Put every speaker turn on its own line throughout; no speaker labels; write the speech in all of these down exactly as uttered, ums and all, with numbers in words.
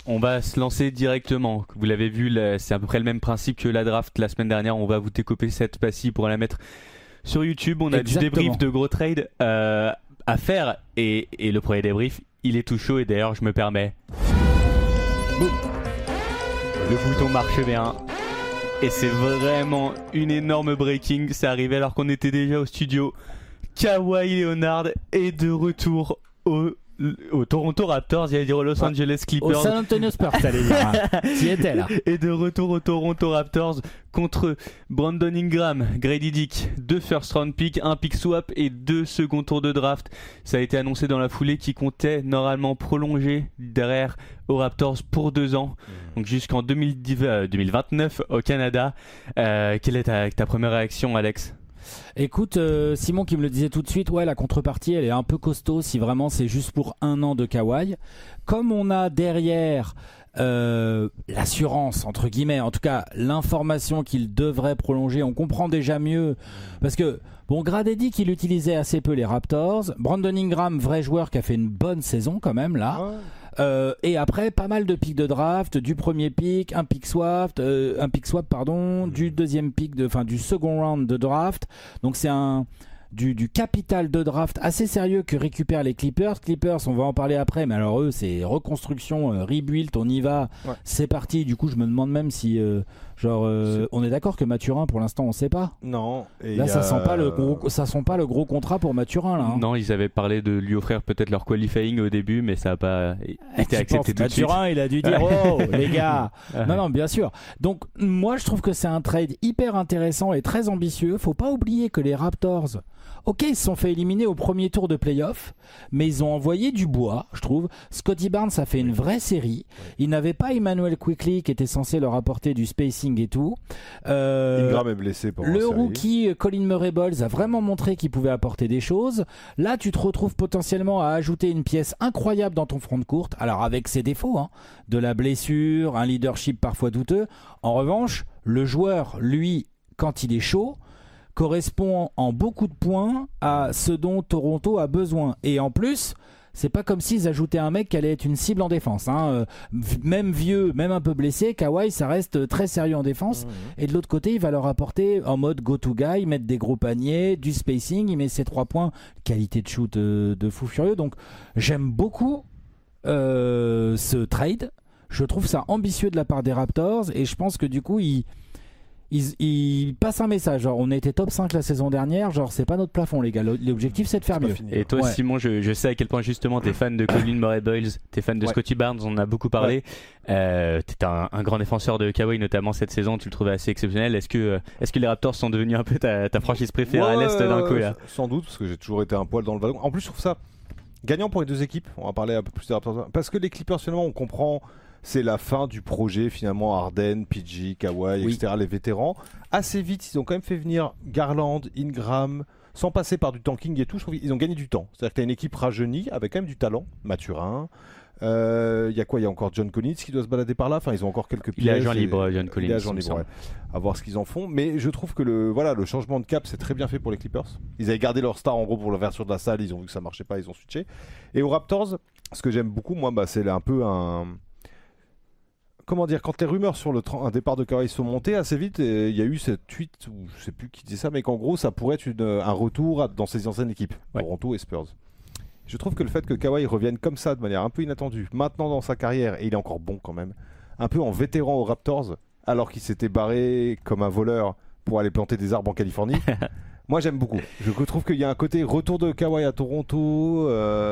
On va se lancer directement. Vous l'avez vu, là, c'est à peu près le même principe que la draft la semaine dernière. On va vous décoper cette passe pour la mettre sur YouTube. On a Exactement. du débrief de gros trades euh, à faire. Et, et le premier débrief, il est tout chaud. Et d'ailleurs, je me permets. Boum. Le bouton marche bien. Et c'est vraiment une énorme breaking. C'est arrivé alors qu'on était déjà au studio. Kawhi Leonard est de retour au Au Toronto Raptors, j'allais dire aux Los Angeles Clippers.
Au San Antonio Spurs, t'allais dire. Hein. T'y étais là.
Et de retour au Toronto Raptors contre Brandon Ingram, Grady Dick, deux first round picks, un pick swap et deux second tours de draft. Ça a été annoncé dans la foulée qui comptait normalement prolonger derrière aux Raptors pour deux ans, donc jusqu'en deux mille dix, euh, deux mille vingt-neuf au Canada. Euh, quelle est ta, ta première réaction, Alex ?
Écoute, euh, Simon qui me le disait tout de suite, ouais, la contrepartie elle est un peu costaud si vraiment c'est juste pour un an de Kawhi. Comme on a derrière euh, l'assurance, entre guillemets, en tout cas l'information qu'il devrait prolonger, on comprend déjà mieux. Parce que, bon, Grady Dick il utilisait assez peu les Raptors. Brandon Ingram, vrai joueur qui a fait une bonne saison quand même là. Ouais. Euh, et après pas mal de picks de draft, du premier pick, un pick swap, euh, un pick swap pardon, du deuxième pick, de, enfin du second round de draft. Donc c'est un du, du capital de draft assez sérieux que récupèrent les Clippers. Clippers, on va en parler après, mais alors eux c'est reconstruction, euh, rebuild, on y va, ouais. C'est parti. Du coup je me demande même si euh, genre euh, on est d'accord que Mathurin pour l'instant on sait pas.
Non.
Et là ça a... sent pas le gros, ça sent pas le gros contrat pour Mathurin là. Hein.
Non, ils avaient parlé de lui offrir peut-être leur qualifying au début, mais ça a pas été accepté tout de suite.
Mathurin il a dû dire oh les gars. Non non bien sûr. Donc moi je trouve que c'est un trade hyper intéressant et très ambitieux. Faut pas oublier que les Raptors, ok, ils se sont fait éliminer au premier tour de play-off, mais ils ont envoyé du bois, je trouve. Scottie Barnes a fait une vraie série. Ils n'avaient pas Emmanuel Quickley qui était censé leur apporter du spacing et tout.
Euh, Ingram est blessé pour
le rookie Colin Murray-Bowles a vraiment montré qu'il pouvait apporter des choses. Là, tu te retrouves potentiellement à ajouter une pièce incroyable dans ton front de courte. Alors avec ses défauts, hein, de la blessure, un leadership parfois douteux. En revanche, le joueur, lui, quand il est chaud, correspond en beaucoup de points à ce dont Toronto a besoin. Et en plus, c'est pas comme s'ils ajoutaient un mec qui allait être une cible en défense. Hein. Même vieux, même un peu blessé, Kawhi, ça reste très sérieux en défense. Mmh. Et de l'autre côté, il va leur apporter en mode go-to-guy, mettre des gros paniers, du spacing, il met ses trois points, qualité de shoot de, de fou furieux. Donc, j'aime beaucoup euh, ce trade. Je trouve ça ambitieux de la part des Raptors et je pense que du coup, ils... Ils, ils passent un message, genre on a été top cinq la saison dernière, genre c'est pas notre plafond les gars, l'objectif c'est de faire c'est mieux.
Et toi ouais. Simon, je, je sais à quel point justement t'es fan de Colin Murray-Bowles, t'es fan de ouais. Scottie Barnes, on en a beaucoup parlé, ouais. euh, t'es un, un grand défenseur de Kawhi notamment cette saison, tu le trouvais assez exceptionnel. Est-ce que, est-ce que les Raptors sont devenus un peu ta, ta franchise préférée ouais, à l'Est d'un coup là?
Sans doute, parce que j'ai toujours été un poil dans le ballon. En plus je trouve ça gagnant pour les deux équipes, on va parler un peu plus des Raptors, parce que les Clippers finalement on comprend... C'est la fin du projet finalement Harden, P G, Kawhi, oui. et cetera. Les vétérans. Assez vite, ils ont quand même fait venir Garland, Ingram, sans passer par du tanking et tout. Je trouve qu'ils ont gagné du temps. C'est-à-dire que tu as une équipe rajeunie avec quand même du talent. Mathurin. Il euh, y a quoi? Il y a encore John Collins qui doit se balader par là. Enfin, ils ont encore quelques pièces.
Il est agent libre, John Collins.
Il est agent libre, ouais. À voir ce qu'ils en font. Mais je trouve que le, voilà, le changement de cap, c'est très bien fait pour les Clippers. Ils avaient gardé leur star en gros pour l'ouverture de la salle. Ils ont vu que ça marchait pas, ils ont switché. Et aux Raptors, ce que j'aime beaucoup, moi, bah, c'est un peu un... Comment dire, quand les rumeurs sur le tra- un départ de Kawhi sont montées assez vite, il y a eu cette tweet, ou je sais plus qui disait ça, mais qu'en gros ça pourrait être une, un retour à, dans ses anciennes équipes, ouais. Toronto et Spurs. Je trouve que le fait que Kawhi revienne comme ça de manière un peu inattendue, maintenant dans sa carrière, et il est encore bon quand même, un peu en vétéran aux Raptors, alors qu'il s'était barré comme un voleur pour aller planter des arbres en Californie. Moi j'aime beaucoup. Je trouve qu'il y a un côté retour de Kawhi à Toronto,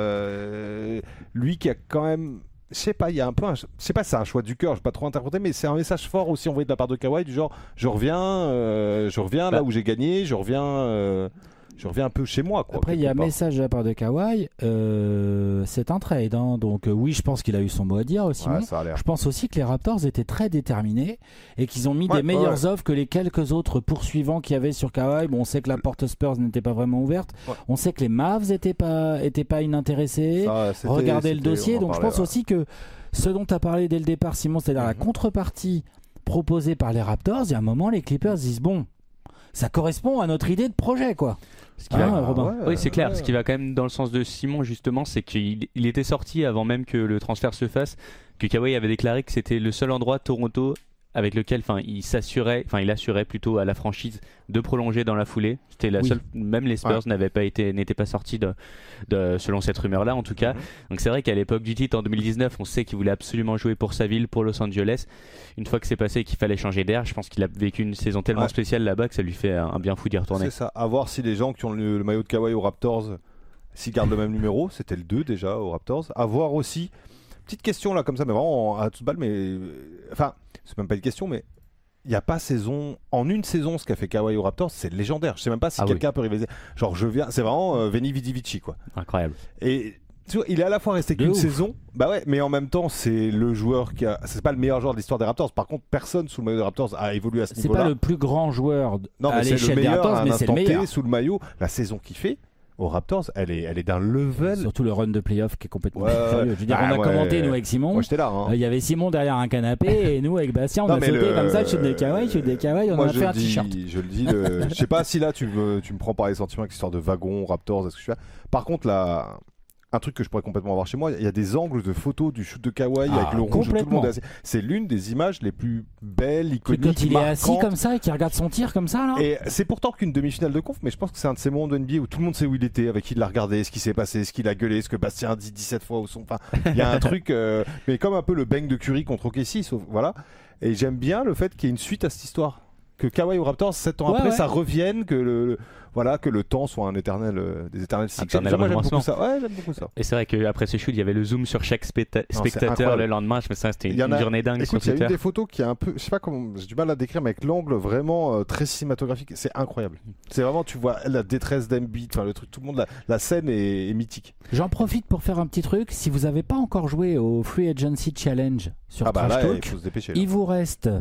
euh, lui qui a quand même... Je sais pas, il y a un peu un, je sais pas, c'est un choix du cœur, je vais pas trop interpréter, mais c'est un message fort aussi envoyé de la part de Kawhi du genre, je reviens, euh, je reviens bah. là où j'ai gagné, je reviens, euh, je reviens un peu chez moi. Quoi,
après, il y a un message de la part de Kawhi, euh, c'est un trade, hein, donc euh, oui, je pense qu'il a eu son mot à dire aussi. Ouais, je pense aussi que les Raptors étaient très déterminés et qu'ils ont mis ouais, des meilleures ouais. offres que les quelques autres poursuivants qu'il y avait sur Kawhi. Bon, on sait que la porte Spurs n'était pas vraiment ouverte, ouais. on sait que les Mavs n'étaient pas, étaient pas inintéressés. Ça, regardez le dossier, donc je pense ouais. aussi que ce dont tu as parlé dès le départ, Simon, c'est-à-dire mm-hmm. la contrepartie proposée par les Raptors, il y a un moment, les Clippers disent bon. ça correspond à notre idée de projet, quoi.
Ce qui va...
ah, Robin.
Ouais, oui, c'est clair.
Ouais.
Ce qui va quand même dans le sens de Simon, justement, c'est qu'il il était sorti avant même que le transfert se fasse, que Kawhi avait déclaré que c'était le seul endroit, Toronto, avec lequel, enfin, il s'assurait, enfin, il assurait plutôt à la franchise de prolonger dans la foulée. C'était la
Oui.
seule, même les Spurs ouais. n'avaient pas été, n'étaient pas sortis de, de, selon cette rumeur-là, en tout cas. Mm-hmm. Donc c'est vrai qu'à l'époque du titre en deux mille dix-neuf, on sait qu'il voulait absolument jouer pour sa ville, pour Los Angeles. Une fois que c'est passé et qu'il fallait changer d'air, je pense qu'il a vécu une saison tellement ouais. spéciale là-bas que ça lui fait un bien fou d'y retourner.
C'est ça. À voir si les gens qui ont le, le maillot de Kawhi aux Raptors, s'ils gardent le même numéro, c'était le deux déjà aux Raptors. À voir aussi. Petite question là comme ça, mais vraiment à toute balle, mais enfin, c'est même pas une question, mais il n'y a pas saison en une saison ce qu'a fait Kawhi aux Raptors, c'est légendaire. Je sais même pas si ah quelqu'un oui. peut rivaliser. Genre je viens, c'est vraiment euh, Veni Vidi Vici quoi.
Incroyable.
Et tu vois, il est à la fois resté qu'une saison, bah ouais, mais en même temps c'est le joueur qui a, c'est pas le meilleur joueur de l'histoire des Raptors. Par contre, personne sous le maillot des Raptors a évolué à ce
c'est
niveau-là.
C'est pas le plus grand joueur
non,
à
mais
l'échelle
le
des Raptors,
à un
mais c'est le meilleur.
Sous le maillot, la saison qu'il fait aux Raptors, elle est, elle est d'un level.
Surtout le run de playoff qui est complètement
ouais,
furieux. Je veux dire,
ah,
on a
ouais,
commenté nous avec Simon.
Moi j'étais là. Il hein.
euh, y avait Simon derrière un canapé et nous avec Bastien, on non, a sauté
le...
comme ça, shoot des Kawhi, shoot des Kawhi, on
moi,
a fait un
dis,
t-shirt.
Je le dis, le... je sais pas si là tu me, tu me prends par les sentiments avec l'histoire de wagon, Raptors, est-ce que je suis là. Par contre, là. Un truc que je pourrais complètement avoir chez moi, il y a des angles de photos du shoot de Kawhi ah, avec le rouge où tout le monde est assis. C'est l'une des images les plus belles, iconiques,
quand il
marquantes.
est assis comme ça et qu'il regarde son tir comme ça là.
Et c'est pourtant qu'une demi-finale de conf, mais je pense que c'est un de ces moments de N B A où tout le monde sait où il était, avec qui il l'a regardé, ce qui s'est passé, ce qu'il a gueulé, ce que Bastien a dit dix-sept fois au son. Enfin, il y a un truc, euh, mais comme un peu le bang de Curry contre O K C, sauf voilà. Et j'aime bien le fait qu'il y ait une suite à cette histoire. Que Kawhi aux Raptors, sept ans ouais, après, ouais. ça revienne, que le, voilà, que le temps soit un éternel, euh, des éternels cycles. Moi, j'aime beaucoup ça. Ouais, j'aime beaucoup ça.
Et c'est vrai qu'après ce shoot, il y avait le zoom sur chaque specta- non, spectateur le lendemain. Je me souviens, c'était une, une journée dingue.
Écoute,
sur
il y a une des photos qui est un peu, je sais pas comment, j'ai du mal à décrire, mais avec l'angle vraiment euh, très cinématographique, c'est incroyable. C'est vraiment, tu vois la détresse d'Embiid, enfin le truc, tout le monde, la, la scène est, est mythique.
J'en profite pour faire un petit truc. Si vous n'avez pas encore joué au Free Agency Challenge sur
ah bah
Trash
là,
Talk,
il, faut se dépêcher,
il vous reste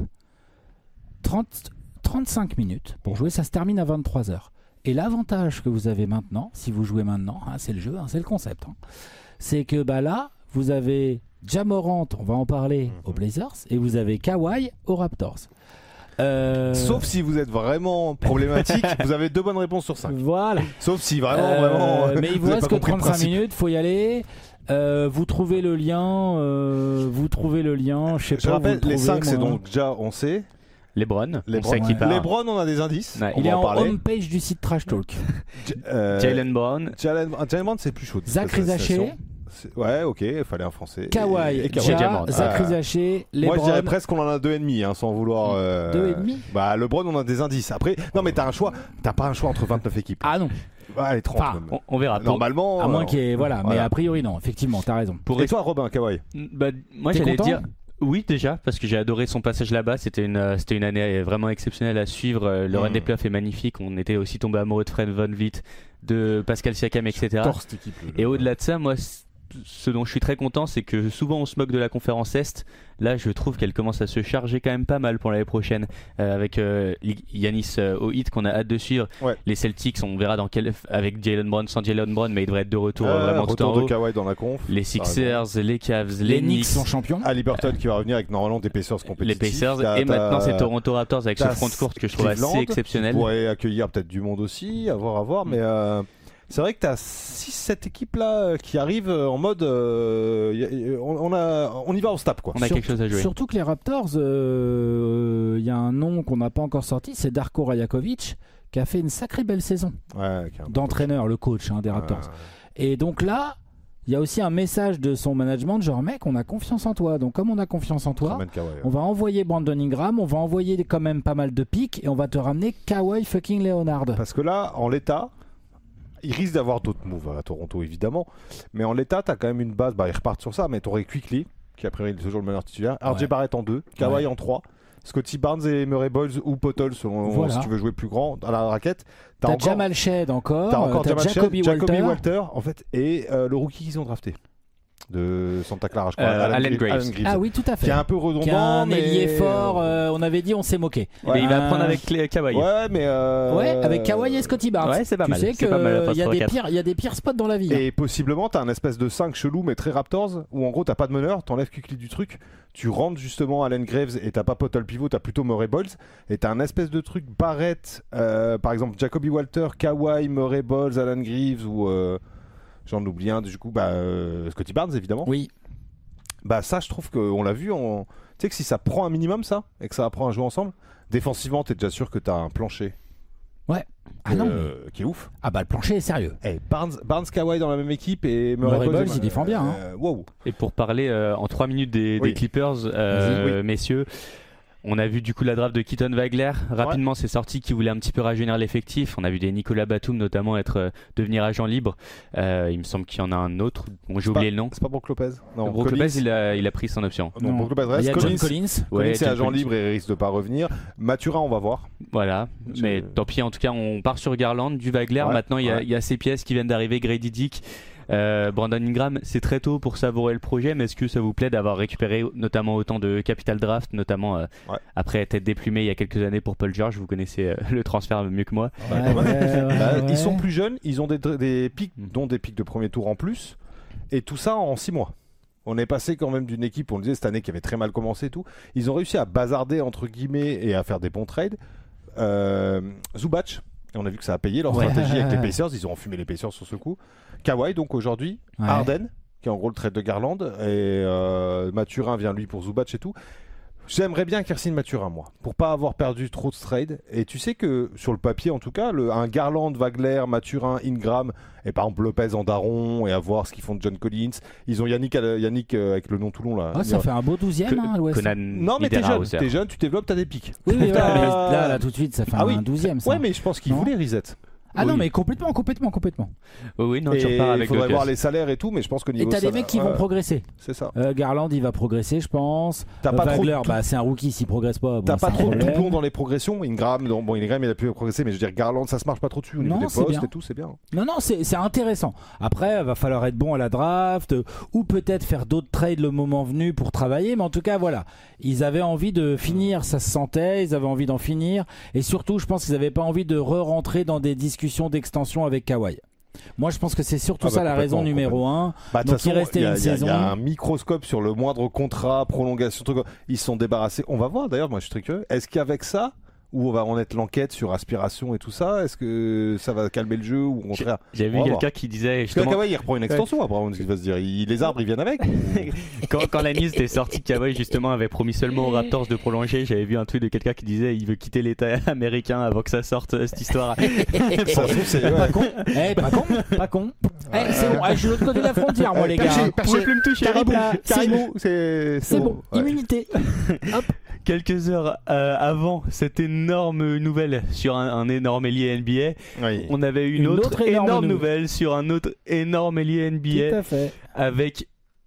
trente trente-cinq minutes pour jouer, ça se termine à vingt-trois heures. Et l'avantage que vous avez maintenant, si vous jouez maintenant, hein, c'est le jeu, hein, c'est le concept, hein, c'est que bah, là, vous avez Ja Morant, on va en parler, mm-hmm. aux Blazers, et vous avez Kawhi aux Raptors. Euh...
Sauf si vous êtes vraiment problématique, vous avez deux bonnes réponses sur cinq.
Voilà.
Sauf si vraiment,
euh,
vraiment.
Mais il vous, vous reste que trente-cinq minutes, faut y aller. Euh, vous trouvez le lien, euh, vous trouvez le lien, je sais pas.
Je rappelle,
les
cinq, c'est donc Ja, on sait.
LeBron,
LeBron,
on sait qui part.
LeBron, on a des indices.
Ouais,
on
il est
en,
en homepage du site Trash Talk.
euh, Jaylen Brown.
Jaylen Brown, c'est plus chaud.
Zach Rizaché.
Ouais, ok, il fallait un français.
Kawhi, et, et Kawhi. Ja, Zach Rizaché, LeBron.
Moi, je dirais presque qu'on en a deux et demi, hein, sans vouloir. Euh...
Deux et demi.
Bah, LeBron, on a des indices. Après, non, mais t'as un choix. T'as pas un choix entre vingt-neuf équipes.
Ah non.
Allez, trente
enfin,
même.
On, on verra.
Normalement.
À moins qu'il y ait, voilà, voilà, mais a priori non. Effectivement, t'as raison.
Pour et toi, Robin, Kawhi.
Bah, moi,
T'es
j'allais
content
dire. Oui, déjà, parce que j'ai adoré son passage là-bas. C'était une, euh, c'était une année vraiment exceptionnelle à suivre. Le mmh. run des playoffs est magnifique. On était aussi tombé amoureux de Fred VanVleet, de Pascal Siakam, et cetera.
J'adore cette équipe, le...
Et au-delà de ça, moi, ce dont je suis très content, c'est que souvent on se moque de la conférence Est. Là, je trouve qu'elle commence à se charger quand même pas mal pour l'année prochaine. Euh, avec euh, Giannis euh, au hit qu'on a hâte de suivre.
Ouais.
Les Celtics, on verra dans quel avec Jaylen Brown, sans Jaylen Brown, mais il devrait être de retour
euh,
vraiment
retour
tout en
de
haut.
Kawhi dans la conf.
Les Sixers, les Cavs, les,
les Knicks
Knicks
sont champions.
Ali Burton qui va revenir avec normalement des Pacers compétitifs.
Les Pacers et maintenant c'est Toronto Raptors avec ce front court que je trouve assez exceptionnel.
On pourrait accueillir peut-être du monde aussi, à voir, à voir, mais. Euh... C'est vrai que tu as six sept équipes là qui arrivent en mode euh, on, a, on y va, on se tape quoi.
On a
Sur,
quelque chose à jouer.
Surtout que les Raptors, il euh, y a un nom qu'on n'a pas encore sorti, c'est Darko Rajakovic qui a fait une sacrée belle saison
ouais,
d'entraîneur, le coach hein, des Raptors. Ouais. Et donc là, il y a aussi un message de son management genre mec, on a confiance en toi. Donc comme on a confiance en toi, Kawhi, ouais. on va envoyer Brandon Ingram, on va envoyer quand même pas mal de pics et on va te ramener Kawhi fucking Leonard.
Parce que là, en l'état, il risque d'avoir d'autres moves à Toronto évidemment, mais en l'état t'as quand même une base, bah ils repartent sur ça, mais t'aurais Quickley qui a priori est toujours le meneur titulaire, R J ouais. Barrett en deux, Kawhi ouais. en trois, Scottie Barnes et Murray Boyles ou Pottol selon voilà. si tu veux jouer plus grand à la raquette.
T'as, t'as encore, Jamal Shead encore,
t'as encore
t'as
Jamal
Jacoby
Shead,
Walter.
Jacoby Walter en fait, et euh, le rookie qu'ils ont drafté. de Santa Clara, je crois.
Euh, Alan Graves.
Alan Graves.
Ah oui, tout à fait.
Qui est un peu redondant,
qui a un
mais
ailier fort. euh, on avait dit, on s'est moqué.
Ouais. Mais il va
Euh,
prendre avec les Kawhi.
Ouais, mais euh...
Ouais, avec Kawhi et Scotty Barnes.
Ouais, c'est pas
tu
mal.
sais
C'est pas mal,
qu'il y, a
trois
des
quatre.
pires- il y a des pires spots dans la vie.
Et possiblement, t'as un espèce de cinq chelou, mais très Raptors, où en gros, t'as pas de meneur, t'enlèves quickly du truc, tu rentres justement Allen Graves et t'as pas Pottle pivot, t'as plutôt Murray Balls, et t'as un espèce de truc Barrett, euh, par exemple Jacoby Walter, Kawhi, Murray Balls, Allen Graves, ou euh, j'en oublie un, du coup, bah, euh, Scotty Barnes évidemment.
Oui.
Bah, ça, je trouve qu'on l'a vu, en... tu sais que si ça prend un minimum, ça, et que ça apprend à jouer ensemble, défensivement, t'es déjà sûr que t'as un plancher.
Ouais. Ah non.
Euh, qui est ouf.
Ah bah le plancher est sérieux.
Eh, Barnes, Barnes, Kawhi dans la même équipe et Murray,
Murray
Balls,
Balls, il défend bien, hein.
euh, wow.
Et pour parler euh, en trois minutes des,
Oui.
des Clippers, euh, messieurs, on a vu du coup la draft de Keaton Wagler. Rapidement, c'est sorti qui voulait un petit peu rajeunir l'effectif. On a vu des Nicolas Batum notamment être euh, devenir agent libre. Euh, il me semble qu'il y en a un autre. Bon, j'ai oublié le nom.
C'est pas Brook Lopez. Non,
Brook
Collins.
Lopez, il a, il a pris son option.
Non, Brook Lopez
Il
reste.
y a
Collins,
John Collins.
Collins
Ouais,
c'est
John
agent
Collins.
libre et risque de pas revenir. Mathurin, on va voir.
Voilà,
Je-
mais tant pis, en tout cas, on part sur Garland, du Wagler.
Ouais,
Maintenant, il y, a-
ouais.
il y a ces pièces qui viennent d'arriver, Grady Dick, euh, Brandon Ingram. C'est très tôt pour savourer le projet, mais est-ce que ça vous plaît d'avoir récupéré notamment autant de capital draft, notamment euh,
Ouais.
après être déplumé il y a quelques années pour Paul George? Vous connaissez euh, le transfert mieux que moi.
Ouais,
Ouais.
ouais, ouais,
Bah,
ouais.
Ils sont plus jeunes, ils ont des, des pics,
Mm.
dont des pics de premier tour en plus, et tout ça en six mois. On est passé quand même d'une équipe, on le disait cette année, qui avait très mal commencé et tout. Ils ont réussi à bazarder entre guillemets et à faire des bons trades. Euh, Zubac, et on a vu que ça a payé leur
Ouais.
stratégie avec les Pacers, ils ont enfumé les Pacers sur ce coup. Kawhi donc aujourd'hui,
Ouais.
Harden, qui est en gros le trade de Garland, et euh, Mathurin vient lui pour Zubac et tout. J'aimerais bien qu'il re-signe Mathurin, moi, pour pas avoir perdu trop de trade. Et tu sais que sur le papier, en tout cas, le, un Garland, Wagler, Mathurin, Ingram, et par exemple Lopez en daron, et à voir ce qu'ils font de John Collins. Ils ont Yannick, à- Yannick euh, avec le nom Toulon là.
Ah, ça fait un beau douzième hein, à l'Ouest.
Conan
Non mais t'es jeune,
Niederhauser.
t'es jeune, tu développes, t'as des pics.
Oui, oui, voilà, mais
Ah.
là, là, tout de suite, ça fait
Ah
un
oui.
douzième. Ça.
Ouais mais je pense qu'ils
Non.
voulaient reset.
Ah non,
Oui.
mais complètement, complètement, complètement.
Oui, oui, non, tu
Et
repars
il
avec
faudrait
deux
voir
pièces.
les salaires et tout, mais je pense qu'au
Et
niveau
t'as des
salaire,
mecs qui vont
ouais,
progresser.
c'est ça.
Euh, Garland, il va progresser, je pense.
T'as
Euh,
pas trop de
Wagler,
tout-
bah, c'est un rookie, s'il progresse pas. Bon,
T'as
c'est
pas
un
trop de
problème.
doublons dans les progressions. Ingram, non, bon, Ingram il a pu progresser, mais je veux dire Garland, ça se marche pas trop dessus au niveau
Non,
des
c'est
postes
bien.
et tout, c'est bien.
Non, non, c'est c'est intéressant. Après, il va falloir être bon à la draft, euh, ou peut-être faire d'autres trades le moment venu pour travailler. Mais en tout cas, voilà. Ils avaient envie de finir, ça se sentait, ils avaient envie d'en finir. Et surtout, je pense qu'ils n'avaient pas envie de re-rentrer dans des discussions d'extension avec Kawhi. Moi, je pense que c'est surtout
Ah bah,
ça la raison
complètement,
numéro un.
Bah, de
Donc,
toute
il
façon,
restait
y a-
une
y a-
saison.
Il y a un microscope sur le moindre contrat, prolongation, truc. Ils se sont débarrassés. On va voir d'ailleurs, moi je suis très curieux. Est-ce qu'avec ça, où on va en être l'enquête sur aspiration et tout ça, est-ce que ça va calmer le jeu ou au contraire?
J'avais
On
vu
va
quelqu'un
voir.
qui disait
Parce que
justement
Kawhi il reprend une extension après, on ce qui va se dire. Il- les arbres ils viennent avec.
quand, quand la news était sortie, Kawhi justement avait promis seulement aux Raptors de prolonger. J'avais vu un tweet de quelqu'un qui disait il veut quitter l'État américain avant que ça sorte euh, cette histoire.
Ça se trouve, c'est.
Pas
ouais.
con, eh, pas con, pas con. Eh, c'est bon, eh, je suis de l'autre côté de la frontière, moi, les gars.
Perché,
Vous
perché.
pouvez plus me toucher.
Caribou,
Hop là, c'est
Caribou,
bon.
c'est
C'est bon,
Ouais.
immunité.
Quelques heures euh, avant cette énorme nouvelle sur un, un énorme ailier N B A,
Oui.
on avait eu une,
Une
autre,
autre énorme
énorme
nou-
nouvelle sur un autre énorme ailier N B A
Tout à fait.
avec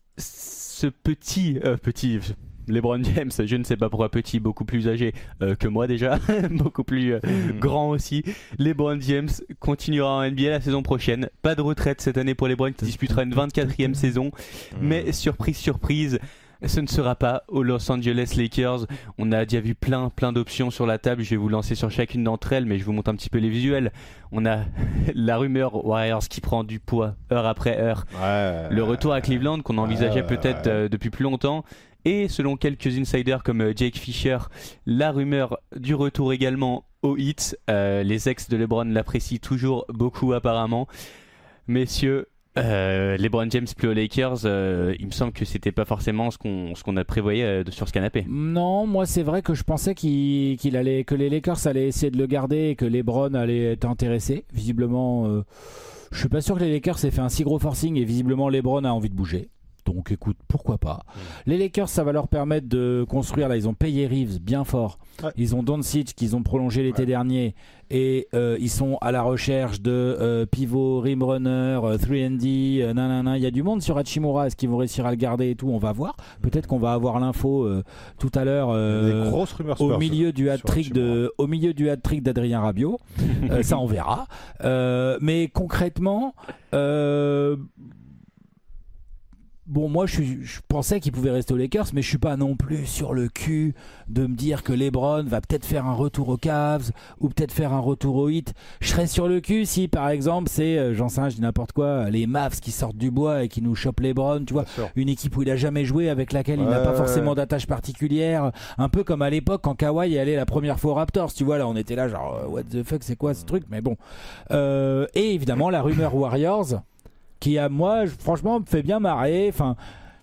ce petit euh, petit LeBron James, je ne sais pas pourquoi petit, beaucoup plus âgé euh, que moi déjà, beaucoup plus euh,
Mm.
grand aussi. LeBron James continuera en N B A la saison prochaine. Pas de retraite cette année pour LeBron qui disputera une vingt-quatrième saison. Mais surprise, surprise, ce ne sera pas aux Los Angeles Lakers. On a déjà vu plein, plein d'options sur la table. Je vais vous lancer sur chacune d'entre elles, mais je vous montre un petit peu les visuels. On a la rumeur Warriors qui prend du poids heure après heure.
Ouais.
Le retour à Cleveland qu'on envisageait
ouais,
peut-être
ouais.
euh, depuis plus longtemps. Et selon quelques insiders comme euh, Jake Fisher, la rumeur du retour également au Heat. Euh, les ex de LeBron l'apprécient toujours beaucoup apparemment. Messieurs, euh, LeBron James plus aux Lakers, euh, il me semble que c'était pas forcément ce qu'on ce qu'on a prévoyé euh, de- sur ce canapé.
Non, moi c'est vrai que je pensais qu'il qu'il allait, que les Lakers allaient essayer de le garder et que LeBron allait être intéressé. Visiblement, euh, je suis pas sûr que les Lakers aient fait un si gros forcing et visiblement LeBron a envie de bouger. Donc écoute, pourquoi pas.
Mmh.
Les Lakers, ça va leur permettre de construire. Là, ils ont payé Reeves bien fort.
Ouais.
Ils ont Doncic qu'ils ont prolongé l'été
Ouais.
dernier et euh, ils sont à la recherche de euh, pivot, rim runner, euh, trois and D. Euh, nanana. Il y a du monde sur Hachimura. Est-ce qu'ils vont réussir à le garder et tout? On va voir. Peut-être qu'on va avoir l'info euh, tout à l'heure. euh,
Des grosses rumeurs
au
Spurs
milieu du
sur
hat-trick
Hachimura.
de, au milieu du hat-trick d'Adrien Rabiot. Euh, ça, on verra. Euh, mais concrètement, euh, Bon, moi, je, suis, je pensais qu'il pouvait rester aux Lakers, mais je suis pas non plus sur le cul de me dire que LeBron va peut-être faire un retour aux Cavs ou peut-être faire un retour aux Heat. Je serais sur le cul si, par exemple, c'est, euh, j'en sais rien, je dis n'importe quoi, les Mavs qui sortent du bois et qui nous chopent LeBron, tu vois, une équipe où il a jamais joué, avec laquelle il ouais, n'a pas forcément ouais. d'attache particulière, un peu comme à l'époque quand Kawhi est allé la première fois aux Raptors, tu vois, là, on était là genre, what the fuck, c'est quoi ce truc, mais bon. Euh, et évidemment, la rumeur Warriors. Qui à moi, franchement, me fait bien marrer. Enfin,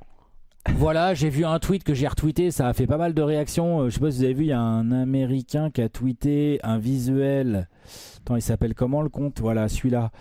voilà, j'ai vu un tweet que j'ai retweeté, ça a fait pas mal de réactions. Je sais pas si vous avez vu, il y a un Américain qui a tweeté un visuel. Attends, il s'appelle comment le compte ? Voilà, celui-là.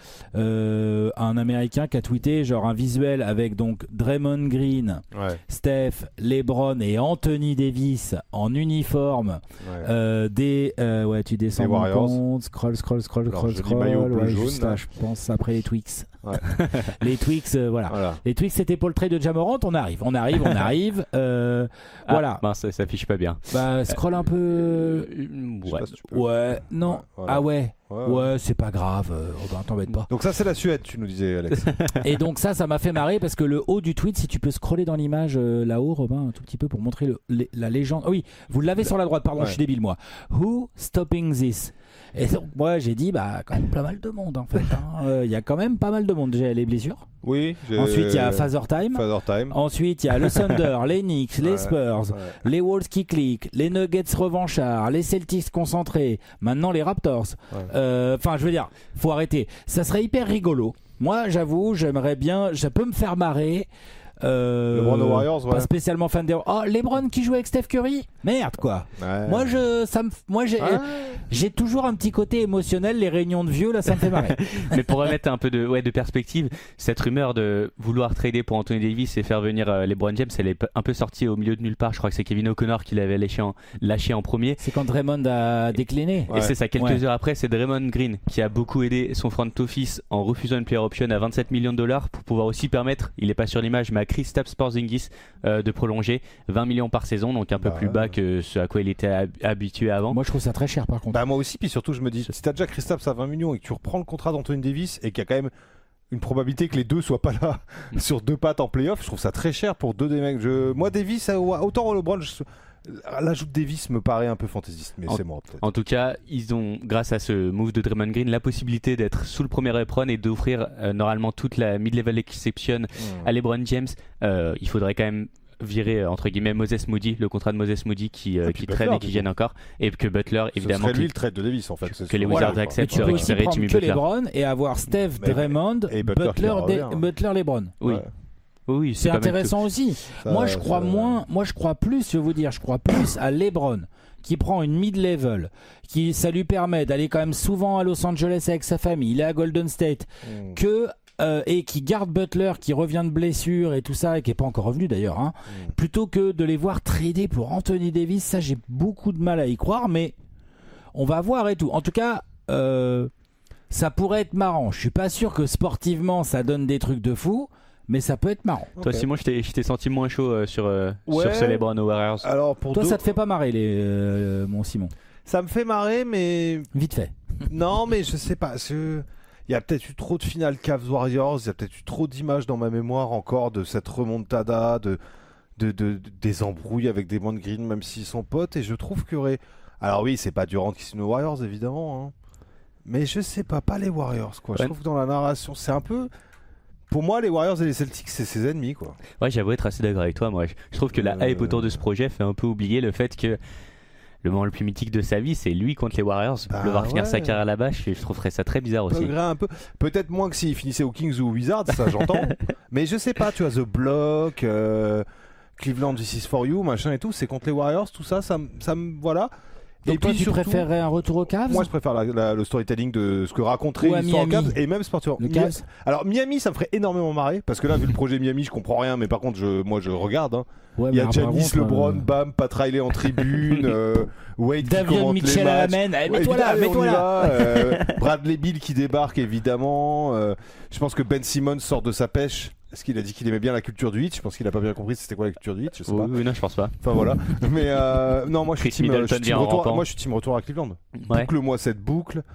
Euh, un Américain qui a tweeté genre un visuel avec donc Draymond Green, ouais. Steph, LeBron et Anthony Davis en uniforme. Ouais. Euh, des, euh, ouais, tu descends mon compte, scroll, scroll, scroll, Alors, scroll, scroll. Ouais, jaune, juste là, je pense après les Twix. Ouais. les Twix, euh, voilà. voilà. Les Twix, c'était pour le trade de Ja Morant. On arrive, on arrive, on arrive. Euh, ah, voilà.
Ben, ça s'affiche pas bien.
Bah, scroll un peu. Euh, ouais. Si ouais. Non. Ouais, voilà. Ah ouais. Ouais, ouais. ouais c'est pas grave. Euh, oh ben, t'embête pas.
Donc ça, c'est la Suède, tu nous disais, Alex.
Et donc ça, ça m'a fait marrer parce que le haut du tweet, si tu peux scroller dans l'image euh, là-haut, Robin, un tout petit peu pour montrer le, les, la légende. Oh oui, vous l'avez sur la droite. Pardon, ouais. je suis débile moi. Who stopping this? Et donc moi j'ai dit bah quand même pas mal de monde en fait. Il hein. euh, y a quand même pas mal de monde. J'ai les blessures.
Oui.
Ensuite il y a Father Time.
Father Time.
Ensuite il y a le Thunder, les Knicks, les ouais, Spurs, ouais. les Wolves qui cliquent, les Nuggets revanchards, les Celtics concentrés. Maintenant les Raptors. Enfin ouais. euh, je veux dire, faut arrêter. Ça serait hyper rigolo. Moi j'avoue, j'aimerais bien, ça peut me faire marrer. Euh,
LeBron aux Warriors, ouais.
Pas spécialement fan des. Oh, LeBron qui joue avec Steph Curry, merde quoi. Ouais. Moi je, ça me, moi j'ai, ah. j'ai toujours un petit côté émotionnel. Les réunions de vieux là, ça me fait marrer.
Mais pour remettre un peu de, ouais, de perspective, cette rumeur de vouloir trader pour Anthony Davis et faire venir euh, LeBron James, elle est un peu sortie au milieu de nulle part. Je crois que c'est Kevin O'Connor qui l'avait lâché en, lâché en premier.
C'est quand Draymond a décliné.
Et ouais. c'est ça. Quelques ouais. heures après, c'est Draymond Green qui a beaucoup aidé son front office en refusant une player option à vingt-sept millions de dollars pour pouvoir aussi permettre, il est pas sur l'image, mais à Kristaps Porzingis euh, de prolonger vingt millions par saison, donc un peu bah, plus bas que ce à quoi il était hab- habitué avant.
Moi je trouve ça très cher par contre.
Bah moi aussi, puis surtout je me dis, si t'as déjà Kristaps à vingt millions et que tu reprends le contrat d'Anthony Davis et qu'il y a quand même une probabilité que les deux soient pas là sur deux pattes en playoff, je trouve ça très cher pour deux des mecs. Je... Moi Davis, autant LeBron, je... l'ajout de Davis me paraît un peu fantaisiste, mais
en,
c'est moi peut-être.
En tout cas, ils ont, grâce à ce move de Draymond Green, la possibilité d'être sous le premier run et d'offrir euh, normalement toute la mid-level exception mmh. à LeBron James. Euh, il faudrait quand même virer entre guillemets Moses Moody, le contrat de Moses Moody qui, euh, qui Butler, traîne et qui gêne encore, et que Butler évidemment.
Ce serait lui le trade de Davis en fait.
Que, que les Wizards voilà, acceptent
de récupérer Jimmy Butler. LeBron et avoir Steph, mais, Draymond, et Butler, Butler, de, Butler, LeBron.
Oui.
Ouais.
Oui,
c'est, c'est intéressant aussi. Ça, moi, je crois ça... moins. Moi, je crois plus. Je vais vous dire, je crois plus à LeBron qui prend une mid-level, qui ça lui permet d'aller quand même souvent à Los Angeles avec sa famille, il est à Golden State, mm. que euh, et qui garde Butler, qui revient de blessure et tout ça, et qui est pas encore revenu d'ailleurs, hein, mm. plutôt que de les voir trader pour Anthony Davis. Ça, j'ai beaucoup de mal à y croire, mais on va voir et tout. En tout cas. Euh, ça pourrait être marrant. Je suis pas sûr que sportivement ça donne des trucs de fou. Mais ça peut être marrant.
Toi, okay. Simon, je t'ai, je t'ai senti moins chaud euh, sur, euh, ouais. sur ce LeBron aux Warriors.
Alors pour
toi,
deux...
ça te fait pas marrer, les, euh, mon Simon?
Ça me fait marrer, mais.
Vite fait.
Non, mais je sais pas. Je... Il y a peut-être eu trop de finales Cavs Warriors. Il y a peut-être eu trop d'images dans ma mémoire encore de cette remontada, de, de, de, de des embrouilles avec des Draymond Green, même s'ils sont potes. Et je trouve qu'il y aurait. Alors oui, c'est pas Durant qui signe aux Warriors, évidemment. Hein. Mais je sais pas, pas les Warriors, quoi. Ouais. Je trouve que dans la narration, c'est un peu. Pour moi, les Warriors et les Celtics, c'est ses ennemis, quoi.
Ouais, j'avoue être assez d'accord avec toi. Moi, je trouve que la euh... hype autour de ce projet fait un peu oublier le fait que le moment le plus mythique de sa vie, c'est lui contre les Warriors. Bah, le voir ouais. finir sa carrière là-bas, je, je trouverais ça très bizarre aussi.
Un peu. Peut-être moins que s'il finissait aux Kings ou aux Wizards, ça j'entends. Mais je sais pas, tu vois, The Block, euh, Cleveland, This is for you, machin et tout, c'est contre les Warriors, tout ça, ça, ça me. Voilà.
Donc et toi, puis tu surtout, préférerais un retour aux Cavs?
Moi, je préfère la, la, le storytelling de ce que raconterait l'histoire aux Cavs et même sportivement.
Le Cavs.
Alors Miami, ça me ferait énormément marrer parce que là, vu le projet Miami, je comprends rien, mais par contre, je, moi, je regarde. Hein. Ouais, il y a Giannis, LeBron, euh... bam, Pat Riley en tribune, euh, Wade qui commente
Mitchell
les matchs.
À la main. Allez, mets-toi là, mets-toi là.
euh, Bradley Beal qui débarque évidemment. Euh, je pense que Ben Simmons sort de sa pêche. Est-ce qu'il a dit qu'il aimait bien la culture du hit? Je pense qu'il a pas bien compris c'était quoi la culture du hit. Je sais
oui,
pas.
Oui, non, je pense pas.
Enfin voilà. Mais euh, non, moi je suis team, je suis team retour. Moi je suis team retour à Cleveland. Ouais. Boucle-moi cette boucle.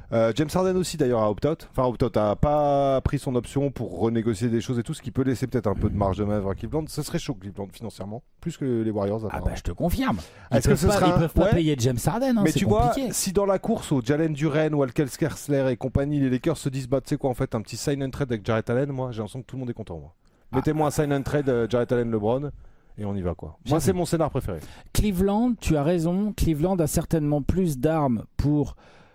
Euh, James Harden aussi d'ailleurs a opt-out. Enfin, opt-out a pas pris son option pour renégocier des choses et tout, ce qui peut laisser peut-être un peu de marge de manœuvre à Cleveland. Ce serait chaud Cleveland financièrement, plus que les Warriors.
Ah bah je te confirme. Ils
Est-ce
peuvent
que ce
pas,
sera
ils
un...
peuvent pas
ouais.
payer James Harden. Hein,
Mais
c'est
tu
compliqué.
vois, si dans la course au Jalen Duren ou Alkel Skersler et compagnie, les Lakers se disent bah tu sais quoi en fait un petit sign and trade avec Jarrett Allen, moi j'ai l'impression que tout le monde est content. Moi. Ah. Mettez-moi un sign and trade euh, Jarrett Allen LeBron. Et on y va quoi. Moi c'est mon scénar préféré.
Cleveland, tu as raison. Cleveland a certainement plus d'armes pour,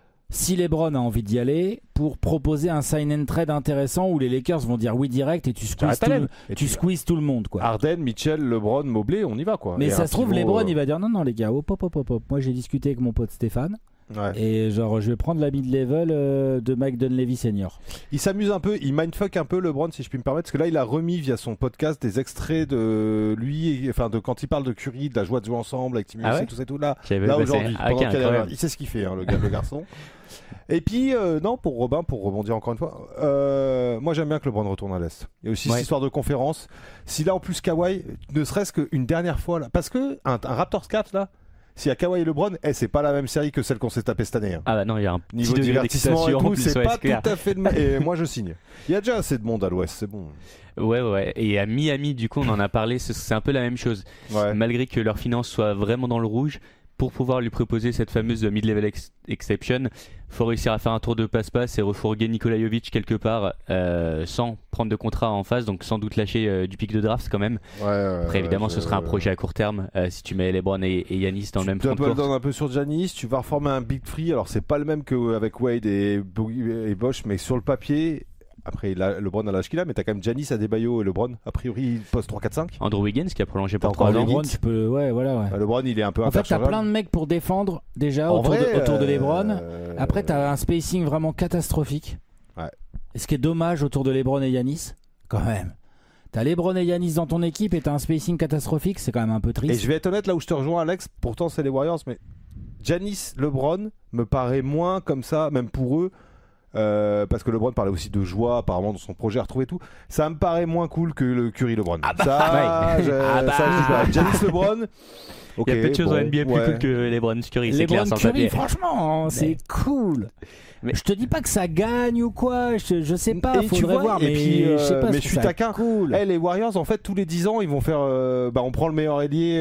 si LeBron a envie d'y aller, pour proposer un sign and trade intéressant où les Lakers vont dire oui direct et tu squeezes, tout le, et tu squeezes tout le monde quoi.
Harden, Mitchell, LeBron, Mobley, on y va quoi.
Mais
et
ça se trouve LeBron
euh...
il va dire non non les gars, hop hop hop hop. Moi j'ai discuté avec mon pote Stéphane. Ouais. Et genre je vais prendre la mid-level euh, de Mike Dunleavy senior.
Il s'amuse un peu, il mindfuck un peu LeBron si je puis me permettre, parce que là il a remis via son podcast des extraits de lui, enfin de quand il parle de Curry, de la joie de jouer ensemble avec Team U S A, ah ouais tout ça tout là. Là aujourd'hui,
ah, okay,
il sait ce qu'il fait hein, le, gars, le garçon. Et puis euh, non pour Robin, pour rebondir encore une fois, euh, moi j'aime bien que LeBron retourne à l'Est. Il y a aussi ouais. cette histoire de conférence. Si là en plus Kawhi, ne serait-ce qu'une dernière fois là, parce que un, un Raptors Caps là. S'il y a Kawhi et LeBron, eh, c'est pas la même série que celle qu'on s'est tapée cette année. Hein.
Ah bah non, il y a un
niveau divertissement et tout, c'est pas tout à fait de ma... Et moi je signe. Il y a déjà assez de monde à l'Ouest, c'est bon.
Ouais ouais. Et à Miami, du coup, on en a parlé. C'est un peu la même chose. Ouais. Malgré que leurs finances soient vraiment dans le rouge, pour pouvoir lui proposer cette fameuse mid-level ex exception, faut réussir à faire un tour de passe-passe et refourguer Nikola Jovic quelque part euh, sans prendre de contrat en face, donc sans doute lâcher euh, du pic de draft quand même.
Ouais, ouais,
Après évidemment
ouais,
ce sera un projet à court terme euh, si tu mets LeBron et, et Giannis dans
tu
le même front
court. Tu un peu sur Giannis, tu vas reformer un big three, alors c'est pas le même qu'avec Wade et, et Bosch, mais sur le papier... Après, il a, LeBron a l'âge qu'il a, mais t'as quand même Giannis, Adebayo et LeBron. A priori, il poste trois quatre cinq.
Andrew Wiggins qui a prolongé pour trois ans.
LeBron, tu peux... ouais, voilà, ouais.
Bah, LeBron, il est un peu
en fait, t'as plein de mecs pour défendre déjà autour,
vrai,
de, autour de
euh...
LeBron. Après, t'as un spacing vraiment catastrophique.
Ouais.
Et ce qui est dommage autour de LeBron et Giannis, quand même. T'as LeBron et Giannis dans ton équipe et t'as un spacing catastrophique, c'est quand même un peu triste.
Et je vais être honnête, là où je te rejoins, Alex, pourtant c'est les Warriors, mais Giannis, LeBron me paraît moins comme ça, même pour eux. Euh, parce que LeBron parlait aussi de joie apparemment dans son projet à retrouver tout, ça me paraît moins cool que le Curry LeBron.
Ah bah,
ça, je, ah bah. ça je pas. Giannis LeBron.
Okay, il y a peu de choses bon, en N B A plus ouais. cool que LeBron Curry.
LeBron Curry, franchement, c'est mais... cool. Mais... Je te dis pas que ça gagne ou quoi, je, je sais pas,
et
faudrait
tu vois,
voir.
Et
mais
puis, euh,
je sais pas,
mais je suis taquin.
Cool.
Hey, les Warriors, en fait, tous les dix ans, ils vont faire. Euh, bah, on prend le meilleur ailier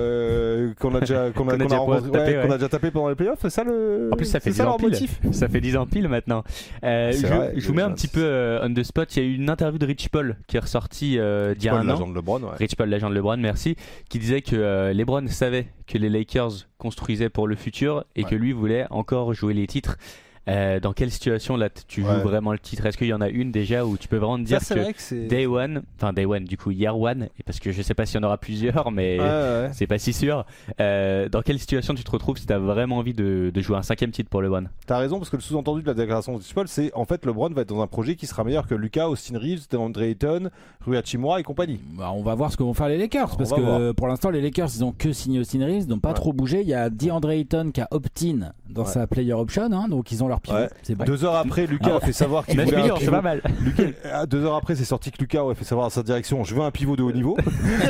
euh, qu'on a déjà, qu'on a, qu a, qu a, tapé, ouais, ouais. Qu a déjà tapé pendant les playoffs. C'est ça le.
En plus, ça fait dix ans pile. Motif. Ça fait dix ans pile maintenant. Euh, je, vrai, je vous mets un petit peu euh, on the spot. Il y a eu une interview de Rich Paul qui est ressortie euh, d'il y a un an.
LeBron, ouais.
Rich Paul, l'agent de LeBron, merci, qui disait que euh, LeBron savait que les Lakers construisaient pour le futur et ouais. que lui voulait encore jouer les titres. Euh, dans quelle situation là tu joues ouais. vraiment le titre? Est-ce qu'il y en a une déjà où tu peux vraiment te dire
ça,
que,
que
day one, enfin day one du coup year one, et parce que je sais pas s'il y en aura plusieurs, mais ouais, ouais. c'est pas si sûr. Euh, dans quelle situation tu te retrouves si t'as vraiment envie de, de jouer un cinquième titre pour LeBron?
T'as raison parce que le sous-entendu de la déclaration de Rich Paul, c'est en fait LeBron va être dans un projet qui sera meilleur que Luka, Austin Reeves, DeAndre Ayton, Rui Hachimura et compagnie.
Bah, on va voir ce que vont faire les Lakers parce que voir. Pour l'instant les Lakers ils ont que signé Austin Reeves, ils n'ont pas ouais. trop bougé. Il y a DeAndre Ayton qui a opt-in dans ouais. sa player option, hein, donc ils ont leur pivot. Ouais. C'est bon.
Deux heures après, Lucas a fait savoir qu'il voulait
millions,
un pivot.
C'est pas mal.
Lucas, deux heures après, c'est sorti que Lucas a fait savoir à sa direction, je veux un pivot de haut niveau.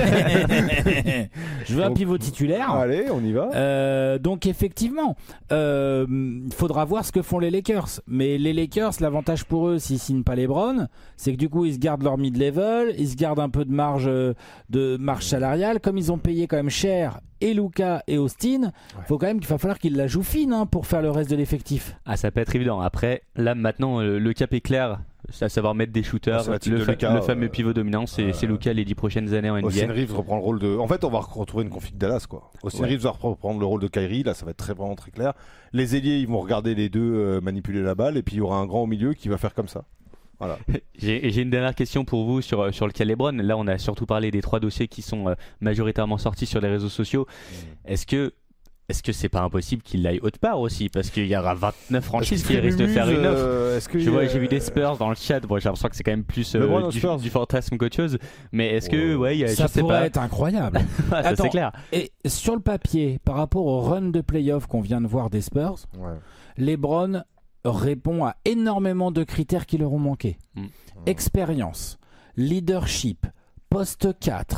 Je veux donc, un pivot titulaire.
Allez, on y va.
Euh, donc effectivement, il euh, faudra voir ce que font les Lakers. Mais les Lakers, l'avantage pour eux, s'ils signent pas LeBron, c'est que du coup, ils se gardent leur mid-level, ils se gardent un peu de marge, de marge salariale. Comme ils ont payé quand même cher et Luka et Austin, ouais. faut quand même qu'il va falloir qu'ils la jouent fine hein, pour faire le reste de l'effectif.
Ah, ça peut être évident. Après, là maintenant, le, le cap est clair. À savoir mettre des shooters, le, fa Luka, le fameux euh, pivot dominant, c'est euh, Luka les dix prochaines années en N B A.
Austin Reeves reprend le rôle de. En fait, on va retrouver une config Dallas quoi. Austin ouais. Reeves va reprendre le rôle de Kyrie, là, ça va être très vraiment très clair. Les ailiers, ils vont regarder les deux euh, manipuler la balle, et puis il y aura un grand au milieu qui va faire comme ça. Voilà.
J'ai une dernière question pour vous sur, sur le cas LeBron. Là, on a surtout parlé des trois dossiers qui sont euh, majoritairement sortis sur les réseaux sociaux. Mmh. Est-ce que Est-ce que c'est pas impossible qu'il aille autre part aussi? Parce qu'il y aura vingt-neuf franchises qui risquent de faire une offre. Euh, que je vois, euh... j'ai vu des Spurs dans le chat. Bon, j'ai l'impression que c'est quand même plus euh, du, du fantasme qu'autre chose. Mais est-ce que, oh. ouais, y a,
ça
je sais
pourrait
pas.
être incroyable.
Ça c'est clair.
Et sur le papier, par rapport au run de playoff qu'on vient de voir des Spurs, ouais. LeBron répond à énormément de critères qui leur ont manqué. Mm. Expérience, leadership, poste quatre.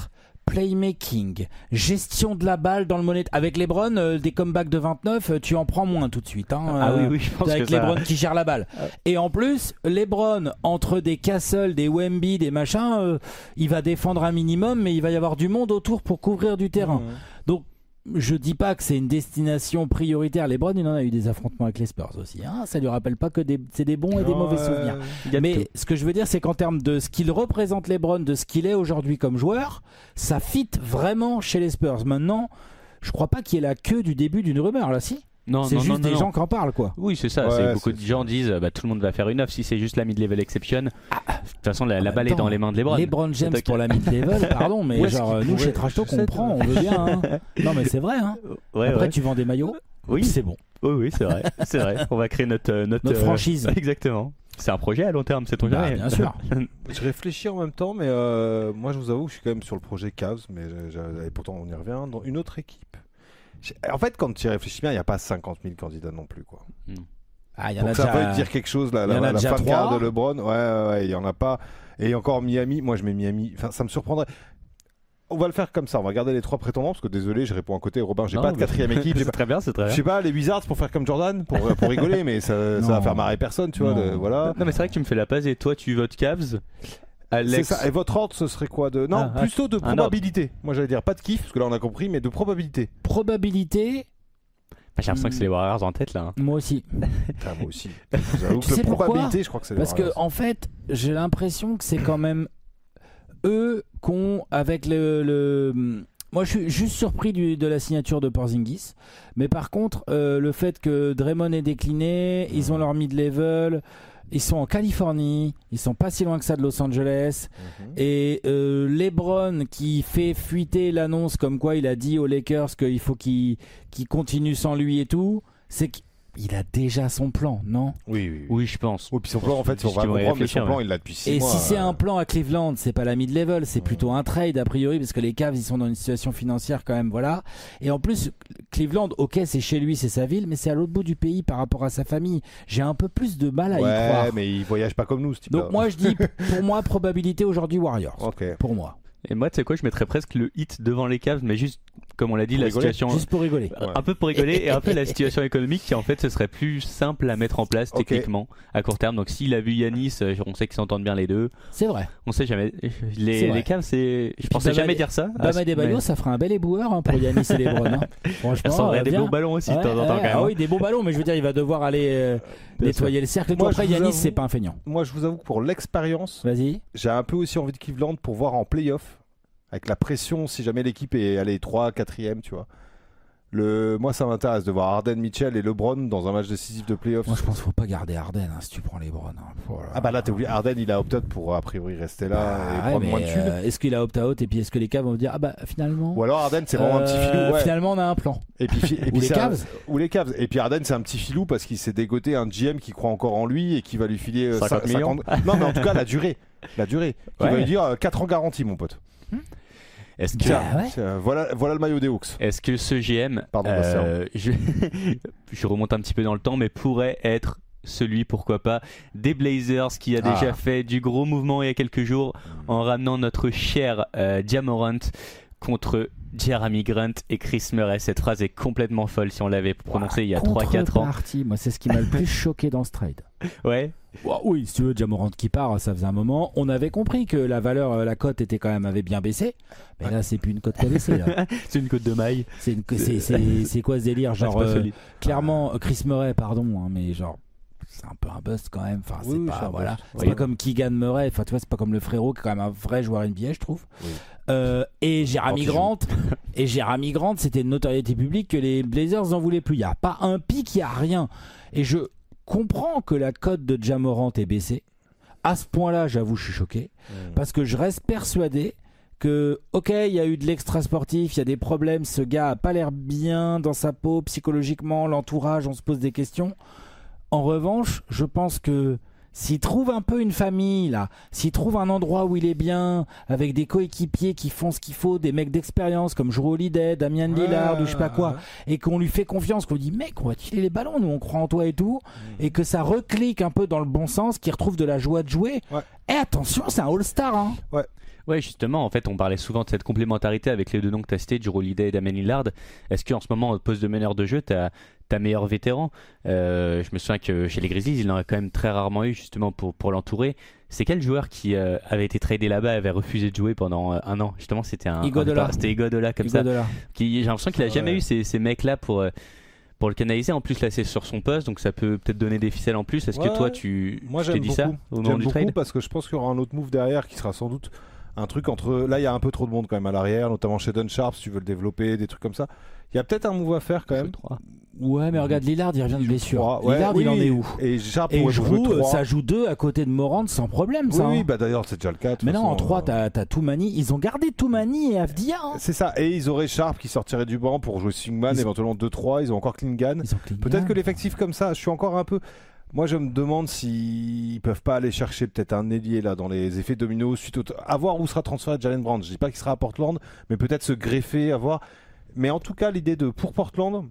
playmaking, gestion de la balle dans le monnaie. Avec LeBron, euh, des comebacks de vingt-neuf, euh, tu en prends moins tout de suite. Hein,
ah oui, oui, je pense
avec
que ça...
LeBron qui gère la balle. Et en plus, LeBron, entre des Castle, des Wemby, des machins, euh, il va défendre un minimum, mais il va y avoir du monde autour pour couvrir du terrain. Mmh. Donc, je dis pas que c'est une destination prioritaire. LeBron, il en a eu des affrontements avec les Spurs aussi. Hein. Ça lui rappelle pas que des, c'est des bons et des mauvais souvenirs. Euh, Mais ce que je veux dire, c'est qu'en termes de ce qu'il représente LeBron, de ce qu'il est aujourd'hui comme joueur, ça fit vraiment chez les Spurs. Maintenant, je crois pas qu'il y ait la queue du début d'une rumeur, là, si.
Non,
c'est
non,
juste
non,
des
non.
gens qui en parlent, quoi.
Oui, c'est ça.
Ouais,
c'est beaucoup
c'est
de gens disent bah, tout le monde va faire une offre si c'est juste la mid-level exception. Ah, de toute façon, la, la balle
temps,
est dans les mains de LeBron.
LeBron James pour la mid-level, pardon, mais
ouais,
genre, nous, chez Trash Talk, on prend, on veut bien. Hein. Non, mais c'est vrai. Hein.
Ouais,
Après,
ouais.
tu vends des maillots.
Oui,
c'est bon.
Oui, oui, c'est vrai. C'est vrai. On va créer notre, notre,
notre
euh,
franchise.
Exactement. C'est un projet à long terme, c'est ton
bah,
jamais.
Bien sûr.
Je réfléchis en même temps, mais euh, moi, je vous avoue, je suis quand même sur le projet Cavs, mais je, et pourtant, on y revient. Dans une autre équipe. En fait, quand tu y réfléchis bien, il n'y a pas cinquante mille candidats non plus, quoi.
Mm.
Ah, y en
Donc
a
ça
déjà...
peut dire quelque chose, la, la, la fin de carrière de LeBron. Ouais, ouais, ouais, il n'y en a pas. Et encore Miami, moi je mets Miami, enfin ça me surprendrait. On va le faire comme ça, on va garder les trois prétendants, parce que désolé, je réponds à côté, Robin, j'ai
Non,
pas de
mais...
quatrième équipe.
c'est
pas...
très bien, c'est très bien.
Je sais pas, les Wizards pour faire comme Jordan, pour, pour rigoler, mais ça, ça va faire marrer personne, tu vois. De, voilà.
Non, mais c'est vrai que tu me fais la passe et toi tu votes Cavs. Alex...
C'est ça. Et votre ordre, ce serait quoi de... Non,
ah,
plutôt de probabilité. Moi j'allais dire pas de kiff, parce que là on a compris, mais de probabilité.
Probabilité.
J'ai l'impression que c'est les Warriors en tête là. Hein.
Moi aussi.
Ah, moi aussi. J'avoue
tu
que
sais
la probabilité,
pourquoi
je crois que c'est les
Parce
Warriors.
que en fait, j'ai l'impression que c'est quand même eux qu'on avec le, le... Moi, je suis juste surpris du, de la signature de Porzingis. Mais par contre, euh, le fait que Draymond ait décliné, ils ont leur mid-level. Ils sont en Californie, ils sont pas si loin que ça de Los Angeles. Mm-hmm. Et euh, LeBron qui fait fuiter l'annonce comme quoi il a dit aux Lakers qu'il faut qu'ils qu'il continue sans lui et tout, c'est qu'il a déjà son plan, non ?
Oui, oui, oui.
Oui, je pense.
Oui, puis son plan, en fait, si on va comprendre, mais son plan, ouais. il l'a depuis six
et
mois.
Et si c'est
euh...
un plan à Cleveland, c'est pas la mid-level, c'est mmh. plutôt un trade a priori, parce que les Cavs, ils sont dans une situation financière quand même, voilà. Et en plus, Cleveland, ok, c'est chez lui, c'est sa ville, mais c'est à l'autre bout du pays par rapport à sa famille. J'ai un peu plus de mal à
ouais,
y croire.
Ouais, mais il voyage pas comme nous, ce type-là.
Donc moi, je dis, pour moi, probabilité aujourd'hui Warriors.
Okay.
Pour moi.
Et moi, tu sais quoi, je mettrais presque le hit devant les Cavs, mais juste, comme on l'a dit,
pour
la
rigoler.
situation...
Juste pour rigoler.
Un ouais. peu pour rigoler, et un peu la situation économique qui, en fait, ce serait plus simple à mettre en place okay. techniquement, à court terme. Donc, s'il a vu Yanis, on sait qu'ils s'entendent bien les deux.
C'est vrai.
On sait jamais. Les, les Cavs, c'est... Je pensais
Bama
jamais dire ça.
Bam Adebayo, mais... ça ferait un bel éboueur hein, pour Yanis et LeBron. Hein. Franchement,
ça aurait
euh,
des
bien.
bons ballons aussi,
ouais,
de temps en temps,
ouais,
quand même.
Ah oui, des bons ballons, mais je veux dire, il va devoir aller euh, nettoyer le cercle.
Moi,
après, Yanis,
avoue...
c'est pas un feignant.
Moi, je vous avoue que pour l'expérience,
vas-y.
J'ai un peu aussi envie de Cleveland pour voir en play-off. Avec la pression, si jamais l'équipe est allée trois, quatrième, tu vois. Le... Moi, ça m'intéresse de voir Harden, Mitchell et LeBron dans un match décisif de playoff.
Moi, je pense qu'il faut pas garder Harden hein, si tu prends LeBron. Hein. Voilà.
Ah bah là, t'es oublié. Harden, il a opt-out pour a priori rester là
bah,
et
ouais,
prendre moins de thunes.
Euh, est-ce qu'il a opt-out et puis est-ce que les Cavs vont dire ah bah finalement.
Ou alors Harden, c'est vraiment
euh,
un petit filou. Ouais.
Finalement, on a un plan.
Et puis, et puis
ou les Cavs.
Un... Ou les Cavs. Et puis Harden, c'est un petit filou parce qu'il s'est dégoté un G M qui croit encore en lui et qui va lui filer
cinquante millions.
cinquante... Non, mais en tout cas, la durée. La durée. Qui
ouais.
va lui dire euh, quatre ans garantie, mon pote.
Hmm.
Est-ce que
Tiens, ouais.
euh, voilà, voilà le maillot des Hawks.
Est-ce que ce G M,
Pardon,
euh, je... je remonte un petit peu dans le temps, mais pourrait être celui, pourquoi pas, des Blazers qui a ah. déjà fait du gros mouvement il y a quelques jours en ramenant notre cher euh, Ja Morant contre Jeremy Grant et Chris Murray. Cette phrase est complètement folle si on l'avait prononcée wow, il y a trois quatre ans.
Moi, c'est ce qui m'a le plus choqué dans ce trade.
Ouais.
Wow, oui, si tu veux, Ja Morant qui part, ça faisait un moment. On avait compris que la valeur, la cote était quand même avait bien baissé. Mais ouais. là, c'est plus une cote qui a baissé. Là.
C'est une cote de maille.
C'est, une, c'est, c'est, c'est quoi ce délire genre ouais, euh, clairement, Chris Murray, pardon, hein, mais genre. C'est un peu un bust quand même. Enfin, c'est
oui,
pas,
c'est
voilà.
C'est
oui. pas comme Keegan Murray. Enfin, tu vois, c'est pas comme le frérot qui est quand même un vrai joueur N B A, je trouve. Oui. Euh, et Jeremy Grant, et Jeremy Grant, c'était une notoriété publique que les Blazers n'en voulaient plus. Il y a pas un pic, il y a rien. Et je comprends que la cote de Ja Morant est baissée. À ce point-là, j'avoue, je suis choqué mmh. parce que je reste persuadé que, ok, il y a eu de l'extra sportif, il y a des problèmes. Ce gars a pas l'air bien dans sa peau psychologiquement, l'entourage, on se pose des questions. En revanche, je pense que s'il trouve un peu une famille, là, s'il trouve un endroit où il est bien, avec des coéquipiers qui font ce qu'il faut, des mecs d'expérience comme Jrue Holiday, Damian Lillard ouais, ou je sais pas quoi, ouais. et qu'on lui fait confiance, qu'on lui dit mec, on va tirer les ballons, nous on croit en toi et tout, mmh. et que ça reclique un peu dans le bon sens, qu'il retrouve de la joie de jouer. Ouais. Et attention, c'est un All-Star. Hein.
Ouais.
Ouais, justement, en fait, on parlait souvent de cette complémentarité avec les deux noms que tu as cités, Jrue Holiday et Damian Lillard. Est-ce qu'en ce moment, au poste de meneur de jeu, tu as ta meilleur vétéran? euh, Je me souviens que chez les Grizzlies, il en a quand même très rarement eu, justement, pour, pour l'entourer. C'est quel joueur qui euh, avait été tradé là-bas et avait refusé de jouer pendant euh, un an? Justement, c'était un.
Iguodala.
un C'était Iguodala, comme
Iguodala.
ça. Qui, j'ai l'impression qu'il a
Ouais.
jamais eu ces, ces mecs-là pour. Euh, pour le canaliser. En plus, là, c'est sur son poste, donc ça peut peut-être donner des ficelles en plus. Est-ce
Ouais,
que toi, tu
Moi,
tu t'es
j'aime
dit
beaucoup.
ça au moment
J'aime
du
beaucoup
trade?
parce que je pense qu'il y aura un autre move derrière qui sera sans doute un truc entre. Là, il y a un peu trop de monde quand même à l'arrière, notamment chez Don Sharp, si tu veux le développer, des trucs comme ça. Il y a peut-être un move à faire quand même.
Ouais, mais regarde, Lillard, il revient de blessure.
trois. Ouais,
Lillard,
oui,
il en est où?
Et Sharp
Et
pourrait jouer
Jrue,
trois.
ça joue deux à côté de Morant sans problème,
Oui,
ça.
oui,
hein.
bah d'ailleurs, c'est déjà le cas. de
Mais
toute
non, en
façon,
trois,
euh,
t'as, t'as Toumani. Ils ont gardé Toumani et Avdia. Hein.
C'est ça. Et ils auraient Sharp qui sortirait du banc pour jouer Swingman,
Ils-
éventuellement deux trois. Ils ont encore Klingan.
Ils ont Klingan.
Peut-être que l'effectif comme ça, je suis encore un peu. Moi, je me demande s'ils peuvent pas aller chercher peut-être un ailier là dans les effets dominos suite au. À voir où sera transféré Jalen Brown. Je dis pas qu'il sera à Portland, mais peut-être se greffer, à voir. Mais en tout cas, l'idée de pour Portland,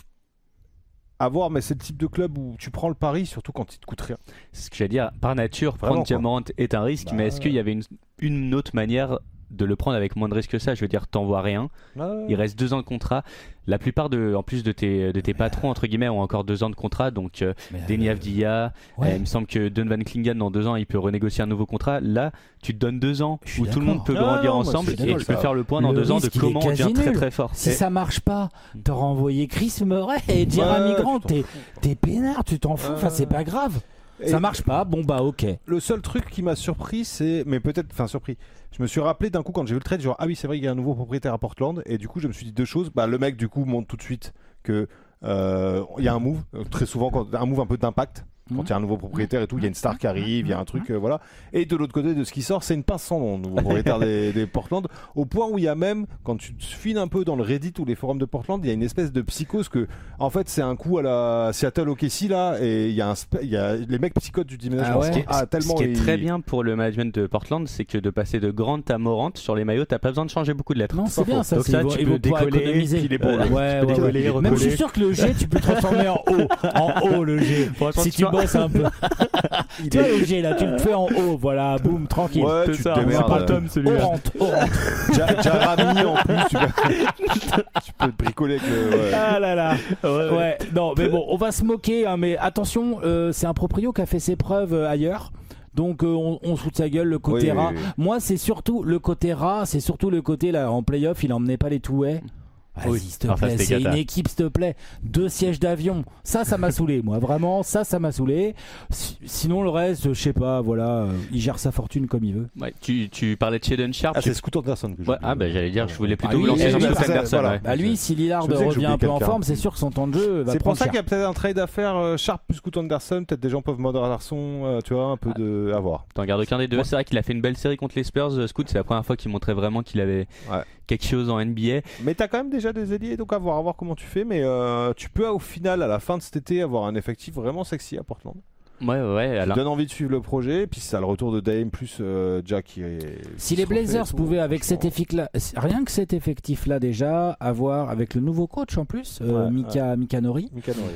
à voir. Mais c'est le type de club où tu prends le pari, surtout quand il te coûte rien.
C'est ce que j'allais dire. Par nature,
Vraiment,
prendre
quoi.
Diamant est un risque,
Bah,
mais est-ce qu'il y avait une, une autre manière de le prendre avec moins de risque que ça? Je veux dire, t'envoies rien. Il reste deux ans de contrat. La plupart de, en plus de tes, de tes patrons entre guillemets, ont encore deux ans de contrat. Donc euh,
Mais,
Deni
euh,
Avdija,
ouais.
euh, il me semble que Donovan Klingan dans deux ans, il peut renégocier un nouveau contrat. Là, tu te donnes deux ans
Je suis
où tout le
d'accord.
monde peut
Ah,
grandir
non, moi,
ensemble
je suis
et
d'accord,
tu peux
ça.
faire le point dans
Le
deux ans de
risque, il est
comment on devient
quasi
très
nul.
très fort.
Si
Et-
ça marche pas, t'auras envoyé Chris Murray et Jeremy
Ouais,
Grant.
tu t'en
T'es,
fous.
t'es peinard, tu t'en fous. Enfin,
Ouais.
c'est pas grave.
Et
Ça marche pas, bon bah ok.
Le seul truc qui m'a surpris, c'est. Mais peut-être. Enfin, surpris. Je me suis rappelé d'un coup quand j'ai vu le trade, genre, ah oui, c'est vrai, il y a un nouveau propriétaire à Portland. Et du coup, je me suis dit deux choses. Bah, le mec, du coup, montre tout de suite que. euh, Il y a un move, euh, très souvent, quand, un move un peu d'impact. Quand il y a un nouveau propriétaire et tout, il y a une star qui arrive, il y a un truc, euh, voilà. Et de l'autre côté de ce qui sort, c'est une pince sans nom, le nouveau propriétaire des, des Portland. Au point où il y a même, quand tu te fines un peu dans le Reddit ou les forums de Portland, il y a une espèce de psychose que, en fait, c'est un coup à la Seattle O K C là, et il y a un, spe- il y a les mecs psychotes du déménagement.
Ah ouais.
Ce qui est,
Ah, tellement
ce qui est
ils-
très bien pour le management de Portland, c'est que de passer de Grant à Morant sur les maillots, t'as pas besoin de changer beaucoup de lettres.
Non, c'est
pas
bien
faux.
ça.
Donc
c'est-
ça,
ils vont-
tu
ils
peux
vont pouvoir
décoller,
économiser.
puis les beaux,
Euh,
là.
ouais,
Tu peux
ouais,
décoller,
ouais. Même je suis
recoller.
sûr que le G, tu peux le transformer en haut. En haut, le G.
Franchement,
Si
tu
tu
vois.
bosses un peu. Tu vois le G là, tu le fais en haut. Voilà, boum, tranquille.
Ouais,
C'est
tu
ça,
te
on
démerdes.
voit pas Tom, celui-là.
Orante, orante.
Ja- Jarami en plus, tu peux, tu peux te bricoler avec le. Ouais.
Ah là là.
Ouais, ouais.
Ouais, non, mais bon, on va se moquer, hein, mais attention, euh, c'est un proprio qui a fait ses preuves euh, ailleurs. Donc euh, on, on se fout de sa gueule le côté
Oui,
rat.
oui, oui.
Moi c'est surtout le côté rat, c'est surtout le côté là en playoff, il emmenait pas les two-way. Vas-y,
Oui.
s'il te
Enfin,
plaît,
c'était
c'est une
gata.
équipe, s'il te plaît. Deux sièges d'avion. Ça, ça m'a saoulé, moi. Vraiment, ça, ça m'a saoulé. Si- Sinon, le reste, je sais pas, voilà. euh, il gère sa fortune comme il veut.
Ouais, tu, tu parlais de Shedon Sharp.
Ah,
tu-
c'est Scoot Anderson que je
Ouais, ah bah j'allais dire, je voulais plutôt
Ah
vous
oui,
lancer
et
sur
oui,
Scoot
c'est-
Anderson.
voilà.
ouais.
Bah lui, si Lillard
Je me disais que
revient un
j'oubliais
peu en
quelqu'un.
forme, c'est sûr que son temps de jeu va
C'est pour
prendre
ça
cher.
qu'il y a peut-être un trade à faire, euh, Sharp plus Scoot Anderson. Peut-être des gens peuvent mode Anderson, euh, tu vois, un peu de. À voir.
T'en gardes aucun des deux.
Ouais.
C'est vrai qu'il a fait une belle série contre les Spurs. euh, Scoot, c'est la première fois qu'il montrait vraiment qu'il avait
Ouais.
quelque chose en N B A.
Mais t'as quand même déjà des ailiers, donc à voir, à voir comment tu fais. Mais euh, tu peux au final, à la fin de cet été, avoir un effectif vraiment sexy à Portland.
Ouais, ouais, ouais.
Ça
alors-
donne envie de suivre le projet. Puis ça, le retour de Dame plus euh, Jack qui est.
Si
qui
les
se refait et
Blazers
tout,
pouvaient, avec cet
franchement.
effectif-là, rien que cet effectif-là déjà, avoir avec le nouveau coach en plus, euh,
Ouais,
Mika, Mika Nori,
Mika Nori.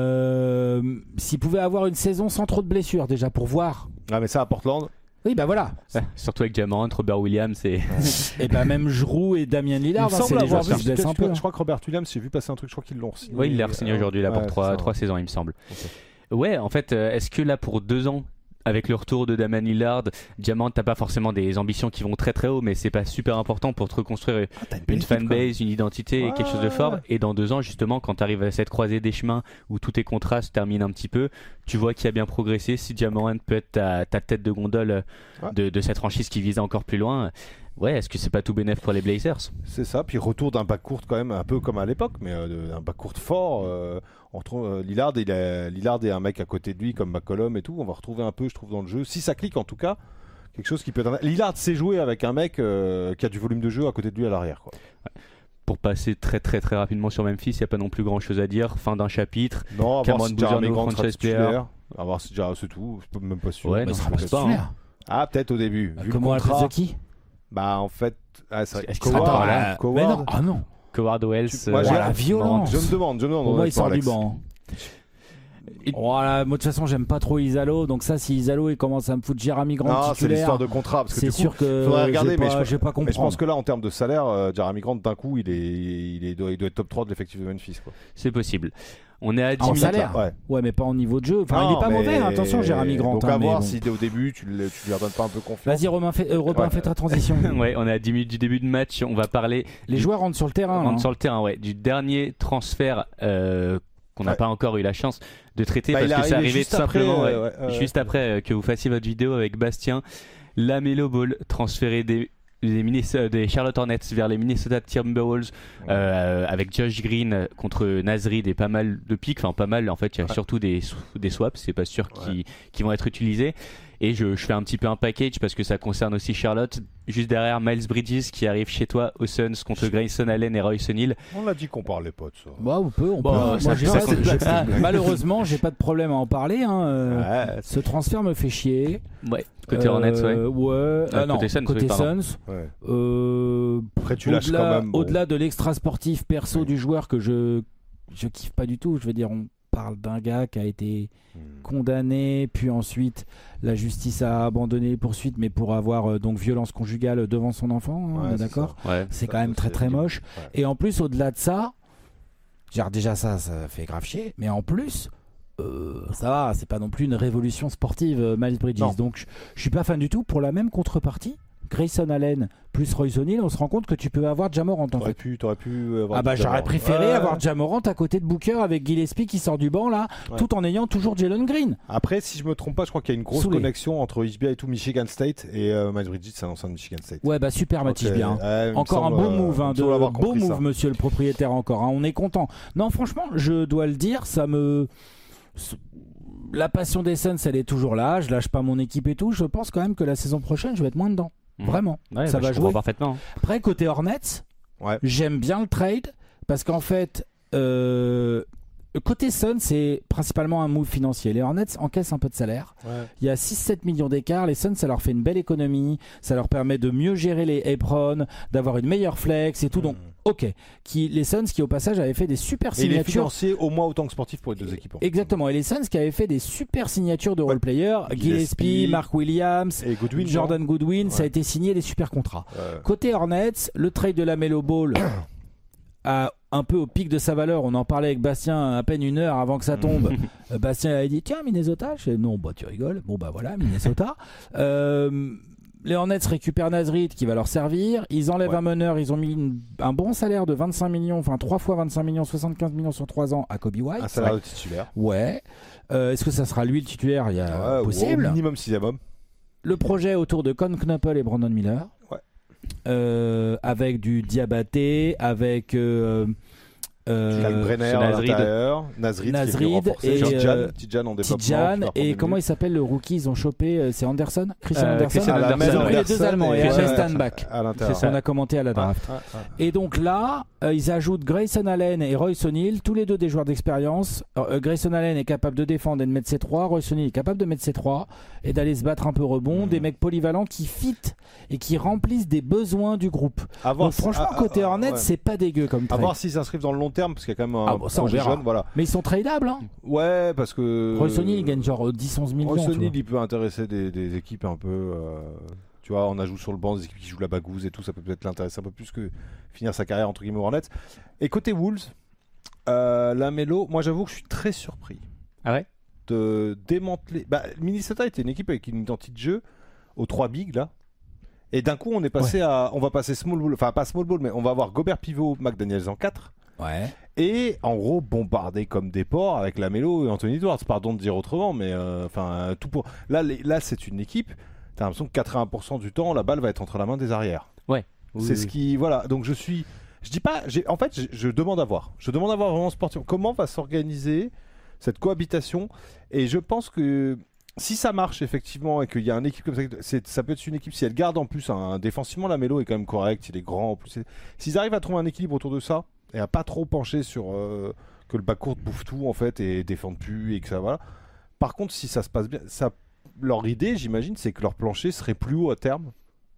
euh, s'ils pouvaient avoir une saison sans trop de blessures déjà pour voir.
Ah, mais ça à Portland.
Oui, bah voilà.
Ouais, surtout avec Jamorant, Robert Williams et
Et bah même Jrue et Damien
Il
Lillard,
me
hein, c'est
semble
les
avoir
joueurs
vu.
qui se laissent un
peut-être
peu.
que-
hein.
Je crois que Robert Williams, j'ai vu passer un truc. Je crois qu'ils l'ont signé.
ouais, il l'a re-signé aujourd'hui là pour
Ouais,
trois,
ça.
trois saisons, il me semble.
Ok.
Ouais, en fait, euh, est-ce que là pour deux ans, avec le retour de Damian Lillard, Diamant, t'as pas forcément des ambitions qui vont très très haut, mais c'est pas super important pour te reconstruire
Ah, t'as une belle
une
équipe, quand même.
fanbase, une identité,
Ouais.
quelque chose de fort. Et dans deux ans, justement, quand tu arrives à cette croisée des chemins où tous tes contrats se terminent un petit peu, tu vois qu'il a bien progressé. Si Jamorant peut être ta, ta tête de gondole euh,
Ouais.
de, de cette franchise qui vise encore plus loin, ouais, est-ce que c'est pas tout bénef pour les Blazers?
C'est ça, puis retour d'un backcourt quand même un peu comme à l'époque, mais euh, de- un backcourt fort. Euh, on retrouve euh, Lillard, il a, Lillard et un mec à côté de lui comme McCollum et tout. On va retrouver un peu, je trouve, dans le jeu. Si ça clique en tout cas, quelque chose qui peut être. Lillard sait jouer avec un mec euh, qui a du volume de jeu à côté de lui à l'arrière. Quoi.
Pour passer très très très rapidement sur Memphis, il n'y a pas non plus grand chose à dire. Fin d'un chapitre.
Non, à
Cameron
voir si Jeremy
Boudiano,
Grant sera
franchise player.
titulaire. À voir si Jeremy, c'est tout. Je peux même pas sûr.
Ouais,
Bah,
non,
il
je
sera pas
pense pas,
titulaire.
Ah, peut-être au début.
Bah,
Vu
comment
le
à la place
contrat.
de qui
Bah en fait, ah, c'est vrai.
Est-ce qu'il sera
Coward,
encore là
Coward.
Mais non, ah non.
Coward Wells.
Tu- moi,
euh,
j'ai-
Oh, la violence.
Je me demande, je me demande.
Pour moi, il
honnêtement,
sort du
Alex.
banc. Et... Voilà, moi de toute façon j'aime pas trop Isalo, donc ça si Isalo il commence à me foutre Jeremy Grant
non,
titulaire,
c'est l'histoire de contrat parce que
c'est
du coup,
sûr que
faudrait regarder,
pas,
mais, je,
je vais pas comprendre.
mais je pense que là en termes de salaire, euh, Jeremy Grant d'un coup il est, il est, il doit, il doit être top trois de l'effectif de Memphis. Quoi.
C'est possible. On est à dix
en
minutes.
salaire, ouais. ouais, mais pas en niveau de jeu. Enfin, non, il est pas mauvais, hein, attention, Jeremy Grant.
Donc
hein,
à voir
bon.
si dès au début tu, le, tu lui redonnes pas un peu confiance.
Vas-y, Robin, fais, euh, Robin, ouais. fais ta transition.
Ouais, on est à dix minutes du début de match. On va parler.
Les
du...
joueurs rentrent sur le terrain.
Rentrent
hein.
sur le terrain, ouais. Du dernier transfert euh, qu'on n'a ouais. pas encore eu la chance de traiter
bah,
parce que c'est arrivé tout simplement
après,
ouais,
ouais, ouais,
juste
ouais.
après euh, que vous fassiez votre vidéo avec Bastien. LaMelo Ball transféré des. Des, Minnesota, des Charlotte Hornets vers les Minnesota Timberwolves euh, avec Josh Green contre Nasrid et pas mal de pics, enfin pas mal en fait, il y a ouais. surtout des, des swaps, c'est pas sûr ouais. qui, qui vont être utilisés. Et je, je fais un petit peu un package parce que ça concerne aussi Charlotte. Juste derrière, Miles Bridges qui arrive chez toi aux Suns contre Grayson Allen et Royce O'Neal.
On l'a dit qu'on parlait pas de ça.
Bah, on peut, on
bon,
peut.
Ça,
Moi,
ça,
ça,
ça,
ça, malheureusement, j'ai pas de problème à en parler. Hein. Ouais, ce transfert me fait chier.
Ouais. Côté euh, Hornets, ouais.
Ouais. Ah, non, côté Suns. Côté oui, Suns. Ouais. Euh,
Après, tu lâches
au-delà,
quand même. Bon.
Au-delà de l'extra sportif perso ouais. du joueur que je je kiffe pas du tout. Je veux dire, on parle d'un gars qui a été hmm. condamné, puis ensuite la justice a abandonné les poursuites, mais pour avoir euh, donc violence conjugale devant son enfant, hein,
ouais,
d'accord.
C'est,
ouais.
c'est ça, quand même très très moche. Ouais. Et en plus, au-delà de ça, genre déjà ça, ça fait grave chier. Mais en plus. Euh, ça va, c'est pas non plus une révolution sportive, euh, Miles Bridges. Non. Donc je, je suis pas fan du tout. Pour la même contrepartie, Grayson Allen plus Royce O'Neal, on se rend compte que tu peux avoir Ja Morant en
t'aurais
fait.
Pu, t'aurais pu avoir
ah bah j'aurais préféré
ouais.
avoir Ja Morant à côté de Booker avec Gillespie qui sort du banc là, ouais. tout en ayant toujours Jalen Green.
Après, si je me trompe pas, je crois qu'il y a une grosse Soulé. connexion entre H B A et tout Michigan State et euh, Miles Bridges, c'est un ancien de Michigan State.
Ouais bah super Match H B A. Hein.
Euh,
encore un
semble,
beau move, hein, de beau move
ça.
Monsieur le propriétaire encore. Hein, on est content. Non franchement, je dois le dire, ça me la passion des Suns, elle est toujours là. Je lâche pas mon équipe et tout. Je pense quand même que la saison prochaine, je vais être moins dedans. Mmh. Vraiment.
Ouais,
ça
bah,
va jouer
parfaitement.
Après, côté Hornets, ouais. j'aime bien le trade parce qu'en fait, euh, côté Suns, c'est principalement un move financier. Les Hornets encaissent un peu de salaire. Ouais. Il y a six sept millions d'écart. Les Suns, ça leur fait une belle économie. Ça leur permet de mieux gérer les aprons, d'avoir une meilleure flex et tout. Mmh. Donc, ok. Qui, les Suns qui, au passage, avaient fait des super signatures. Et
il est financier au moins autant que sportif pour les deux équipes.
Exactement. Et les Suns qui avaient fait des super signatures de ouais. role-players. Gillespie, Mark Williams,
et Goodwin,
Jordan Goodwin. Ouais. Ça a été signé des super contrats. Ouais. Côté Hornets, le trade de LaMelo Ball a un peu au pic de sa valeur. On en parlait avec Bastien à peine une heure avant que ça tombe. euh, Bastien avait dit tiens Minnesota. Je fais, non bah tu rigoles. Bon bah voilà Minnesota. euh, les Hornets récupèrent Nasrid qui va leur servir. Ils enlèvent ouais. un meneur. Ils ont mis une, un bon salaire de vingt-cinq millions, enfin trois fois vingt-cinq millions, soixante-quinze millions sur trois ans à Kobe White.
Un salaire
ouais.
de titulaire.
Ouais. Euh, est-ce que ça sera lui le titulaire? Il y a ouais, possible.
Au minimum sixième homme.
Le projet autour de Con Knuppel et Brandon Miller.
Ouais.
Euh, avec du Diabaté, avec euh,
euh, Brenner à l'intérieur, Nasrid,
Nasrid et
Tidjane, Tidjane en développement.
Tidjane et comment il s'appelle le rookie ils ont chopé, euh, c'est Anderson, Christian
euh,
Anderson.
Christian
Ah,
Anderson.
Les deux Allemands et Ernest Steinbach.
C'est
ça. On a commenté à la draft. Ah, ah, ah. Et donc là, euh, ils ajoutent Grayson Allen et Royce O'Neal, tous les deux des joueurs d'expérience. Euh, Grayson Allen est capable de défendre et de mettre ses trois. Royce O'Neal est capable de mettre ses trois et d'aller se battre un peu rebond. Mmh. Des mecs polyvalents qui fit et qui remplissent des besoins du groupe. Donc franchement, côté Hornets, ouais. c'est pas dégueu comme trade.
À voir s'ils s'inscrivent dans le long terme parce qu'il y a quand même un
ah, bon, ça, projet jeune. Voilà. Mais ils sont tradables. Hein.
Ouais, parce que.
Royce O'Neal, il gagne genre dix onze millions.
Royce O'Neal, il peut intéresser des, des équipes un peu. Euh, tu vois, on ajoute sur le banc des équipes qui jouent la bagouze et tout. Ça peut peut-être l'intéresser un peu plus que finir sa carrière entre guillemets Hornets. Et côté Wolves, euh, LaMelo, moi j'avoue que je suis très surpris.
Ah ouais
de démanteler. Bah, Minnesota était une équipe avec une identité de jeu aux trois bigs là. Et d'un coup, on est passé ouais. à. On va passer small ball. Enfin, pas small ball, mais on va avoir Gobert pivot, McDaniels en quatre.
Ouais.
Et en gros, bombardé comme des porcs avec LaMelo et Anthony Edwards. Pardon de dire autrement, mais enfin, euh, tout pour. Là, les, là, c'est une équipe. T'as l'impression que quatre-vingts pour cent du temps, la balle va être entre la main des arrières.
Ouais.
C'est
oui,
ce
oui.
qui. Voilà. Donc, je suis. Je dis pas. J'ai, en fait, je, je demande à voir. Je demande à voir vraiment sportif. Comment va s'organiser cette cohabitation? Et je pense que. Si ça marche effectivement et qu'il y a une équipe comme ça, c'est, ça peut être une équipe si elle garde en plus un, un défensivement, LaMelo est quand même correct, il est grand en plus. C'est, s'ils arrivent à trouver un équilibre autour de ça et à pas trop pencher sur euh, que le backcourt bouffe tout en fait et défende plus et que ça va. Par contre, si ça se passe bien, ça, leur idée, j'imagine, c'est que leur plancher serait plus haut à terme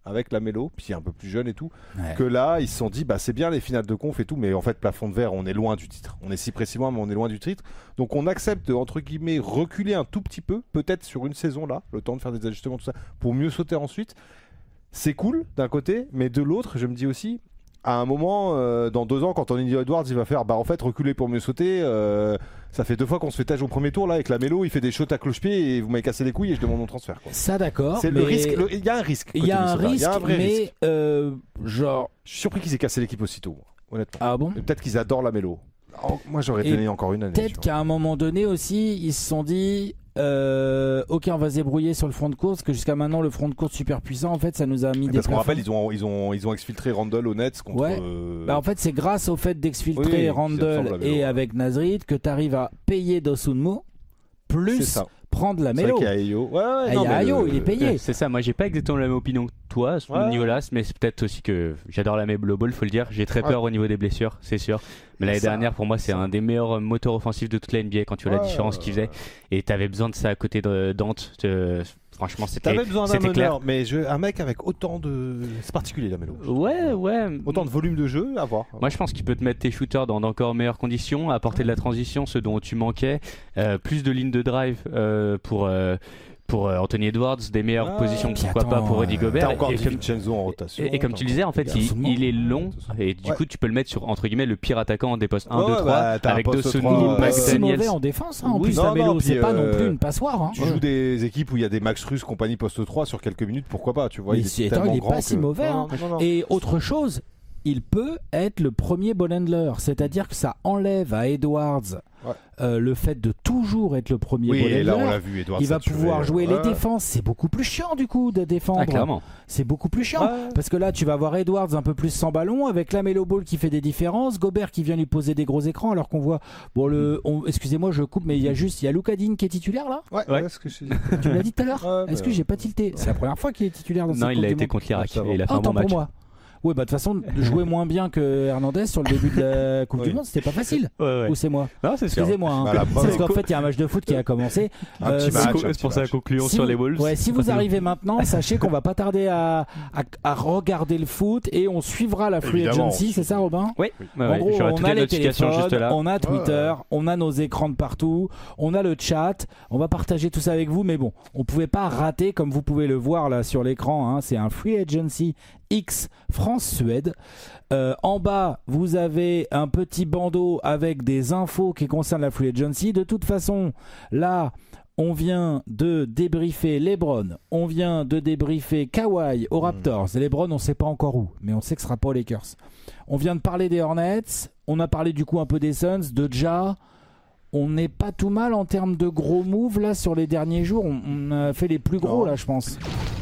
avec la Melo, puis un peu plus jeune et tout,
Ouais.
que là ils se sont dit bah c'est bien les finales de conf et tout, mais en fait plafond de verre, on est loin du titre. On est si précisément, mais on est loin du titre. Donc on accepte de, entre guillemets, reculer un tout petit peu, peut-être sur une saison là, le temps de faire des ajustements, tout ça, pour mieux sauter ensuite. C'est cool d'un côté, mais de l'autre, je me dis aussi, à un moment, euh, dans deux ans, quand Anthony Edwards il va faire, bah en fait reculer pour mieux sauter, euh, ça fait deux fois qu'on se fait tâche au premier tour là avec la Mélo, il fait des shots à cloche-pied et vous m'avez cassé les couilles et je demande mon transfert. Quoi.
Ça d'accord.
C'est
mais...
le risque, le- il y a un risque.
Il y a
côté
un
Minnesota.
risque,
Il y a un vrai
mais
risque.
euh, genre.
Je suis surpris qu'ils aient cassé l'équipe aussitôt, moi, honnêtement.
Ah bon.
Et peut-être qu'ils adorent la Mélo. Oh, moi j'aurais
Et
donné encore une année. tu
Peut-être
vois.
qu'à un moment donné aussi, ils se sont dit euh, ok, on va se débrouiller sur le front de course, parce que jusqu'à maintenant, le front de course super puissant, en fait, ça nous a mis des
Parce qu'on
plafonds.
rappelle, ils ont, ils, ont, ils ont exfiltré Randall au Nets contre.
Ouais.
euh,
Bah, en fait, c'est grâce au fait d'exfiltrer
Oui,
Randall
ça ressemble à
et
Melo,
avec Nasrid que tu arrives à payer Dosunmu
c'est
plus
ça.
prendre la
C'est vrai
Melo.
qu'il y a Ayo. Ouais, ouais,
Ah, il
non,
y a
mais
Ayo,
le-
il est payé.
C'est ça, moi j'ai pas exactement la même opinion que toi à ce
Ouais.
niveau-là, mais c'est peut-être aussi que j'adore la Melo Ball, faut le dire. J'ai très
Ouais.
peur au niveau des blessures, c'est sûr. Mais l'année
Ça,
dernière, pour moi, c'est
ça.
un des meilleurs moteurs offensifs de toute la N B A quand tu vois la
Ouais,
différence qu'il faisait. Et t'avais besoin de ça à côté de Dante. te- Franchement, c'était
T'avais besoin d'un
c'était clair.
meneur, mais je... un mec avec autant de. C'est particulier la Mélo.
Ouais, ouais.
Autant de volume de jeu, à voir.
Moi, je pense qu'il peut te mettre tes shooters dans d'encore meilleures conditions, apporter de la transition, ce dont tu manquais, euh, plus de lignes de drive euh, pour. euh, Pour euh, Anthony Edwards, des meilleures
Ah,
positions,
puis
pourquoi
attends,
pas pour Rudy
euh,
Gobert.
T'as encore
et,
Di
comme,
Vincenzo en rotation.
et- et comme tu le disais, en fait, il,
absolument.
il est long et du
Ouais.
coup, tu peux le mettre sur entre guillemets le pire attaquant des postes un,
Ouais,
deux,
ouais,
trois
bah, t'as un
avec
poste
Dosunmu,
trois,
Il est pas
euh,
si mauvais
McDaniels.
en défense. Hein. En
Oui,
plus,
non,
la
non,
Melo,
puis,
c'est pas non
euh,
plus une passoire. Hein.
Tu joues des équipes où il y a des Max Russ, compagnie poste trois sur quelques minutes, pourquoi pas, tu vois.
Mais
il
si-
est
attends,
tellement
il est
grand
pas si
que-
mauvais, hein.
Non, non, non.
Et autre chose, il peut être le premier ball handler, c'est-à-dire que ça enlève à Edwards
Ouais.
euh, le fait de toujours être le premier
Oui,
ball
et là on
handler.
l'a vu, Edwards.
Il va
saturé,
pouvoir jouer
ouais.
les défenses, c'est beaucoup plus chiant du coup de défendre.
Ah, clairement.
C'est beaucoup plus chiant
Ouais.
parce que là tu vas voir Edwards un peu plus sans ballon avec la Melo Ball qui fait des différences, Gobert qui vient lui poser des gros écrans alors qu'on voit bon le on- excusez-moi je coupe mais il y a juste il y a Luka Dean qui est titulaire là.
Ouais,
Ouais.
ouais, ce que je
Tu l'as dit tout à l'heure.
Ouais,
Est-ce
mais,
que j'ai pas tilté? C'est la première fois qu'il est titulaire dans cette
Non,
Coupe
il a
du
été
Monde.
contre l'Irak
Ah, ça va.
et il a fait
Ah,
un bon
autant pour
match.
moi. Oui, bah de toute façon, jouer moins bien que Hernandez sur le début de la Coupe
Oui.
du Monde, c'était pas facile.
Ouais, ouais.
Ou c'est moi?
Non, c'est sûr.
Excusez-moi. Hein.
Bah, la
C'est
preuve.
parce qu'en fait, il y a un match de foot qui a commencé.
Un
Euh,
petit
si-
match, un
C'est
petit
pour ça
match.
concluons
si
sur
vous-
les Wolves.
Ouais, si vous arrivez maintenant, sachez qu'on va pas tarder à, à, à regarder le foot et on suivra la free
Évidemment.
agency, c'est ça, Robin?
Oui, ouais,
En
ouais,
gros,
j'aurai
on
toutes
a
les
les
notifications
téléphones,
juste là.
on a Twitter, on a nos écrans de partout, on a le chat, on va partager tout ça avec vous, mais bon, on pouvait pas rater, comme vous pouvez le voir là sur l'écran, hein, c'est un free agency X France-Suède. Euh, en bas, vous avez un petit bandeau avec des infos qui concernent la free agency. De toute façon, là, on vient de débriefer LeBron, on vient de débriefer Kawhi aux Raptors. LeBron, on ne sait pas encore où, mais on sait que ce sera pas aux Lakers. On vient de parler des Hornets, on a parlé du coup un peu des Suns, de Ja. On n'est pas tout mal en termes de gros moves là sur les derniers jours. On, on a fait les plus gros
Non.
là, je pense.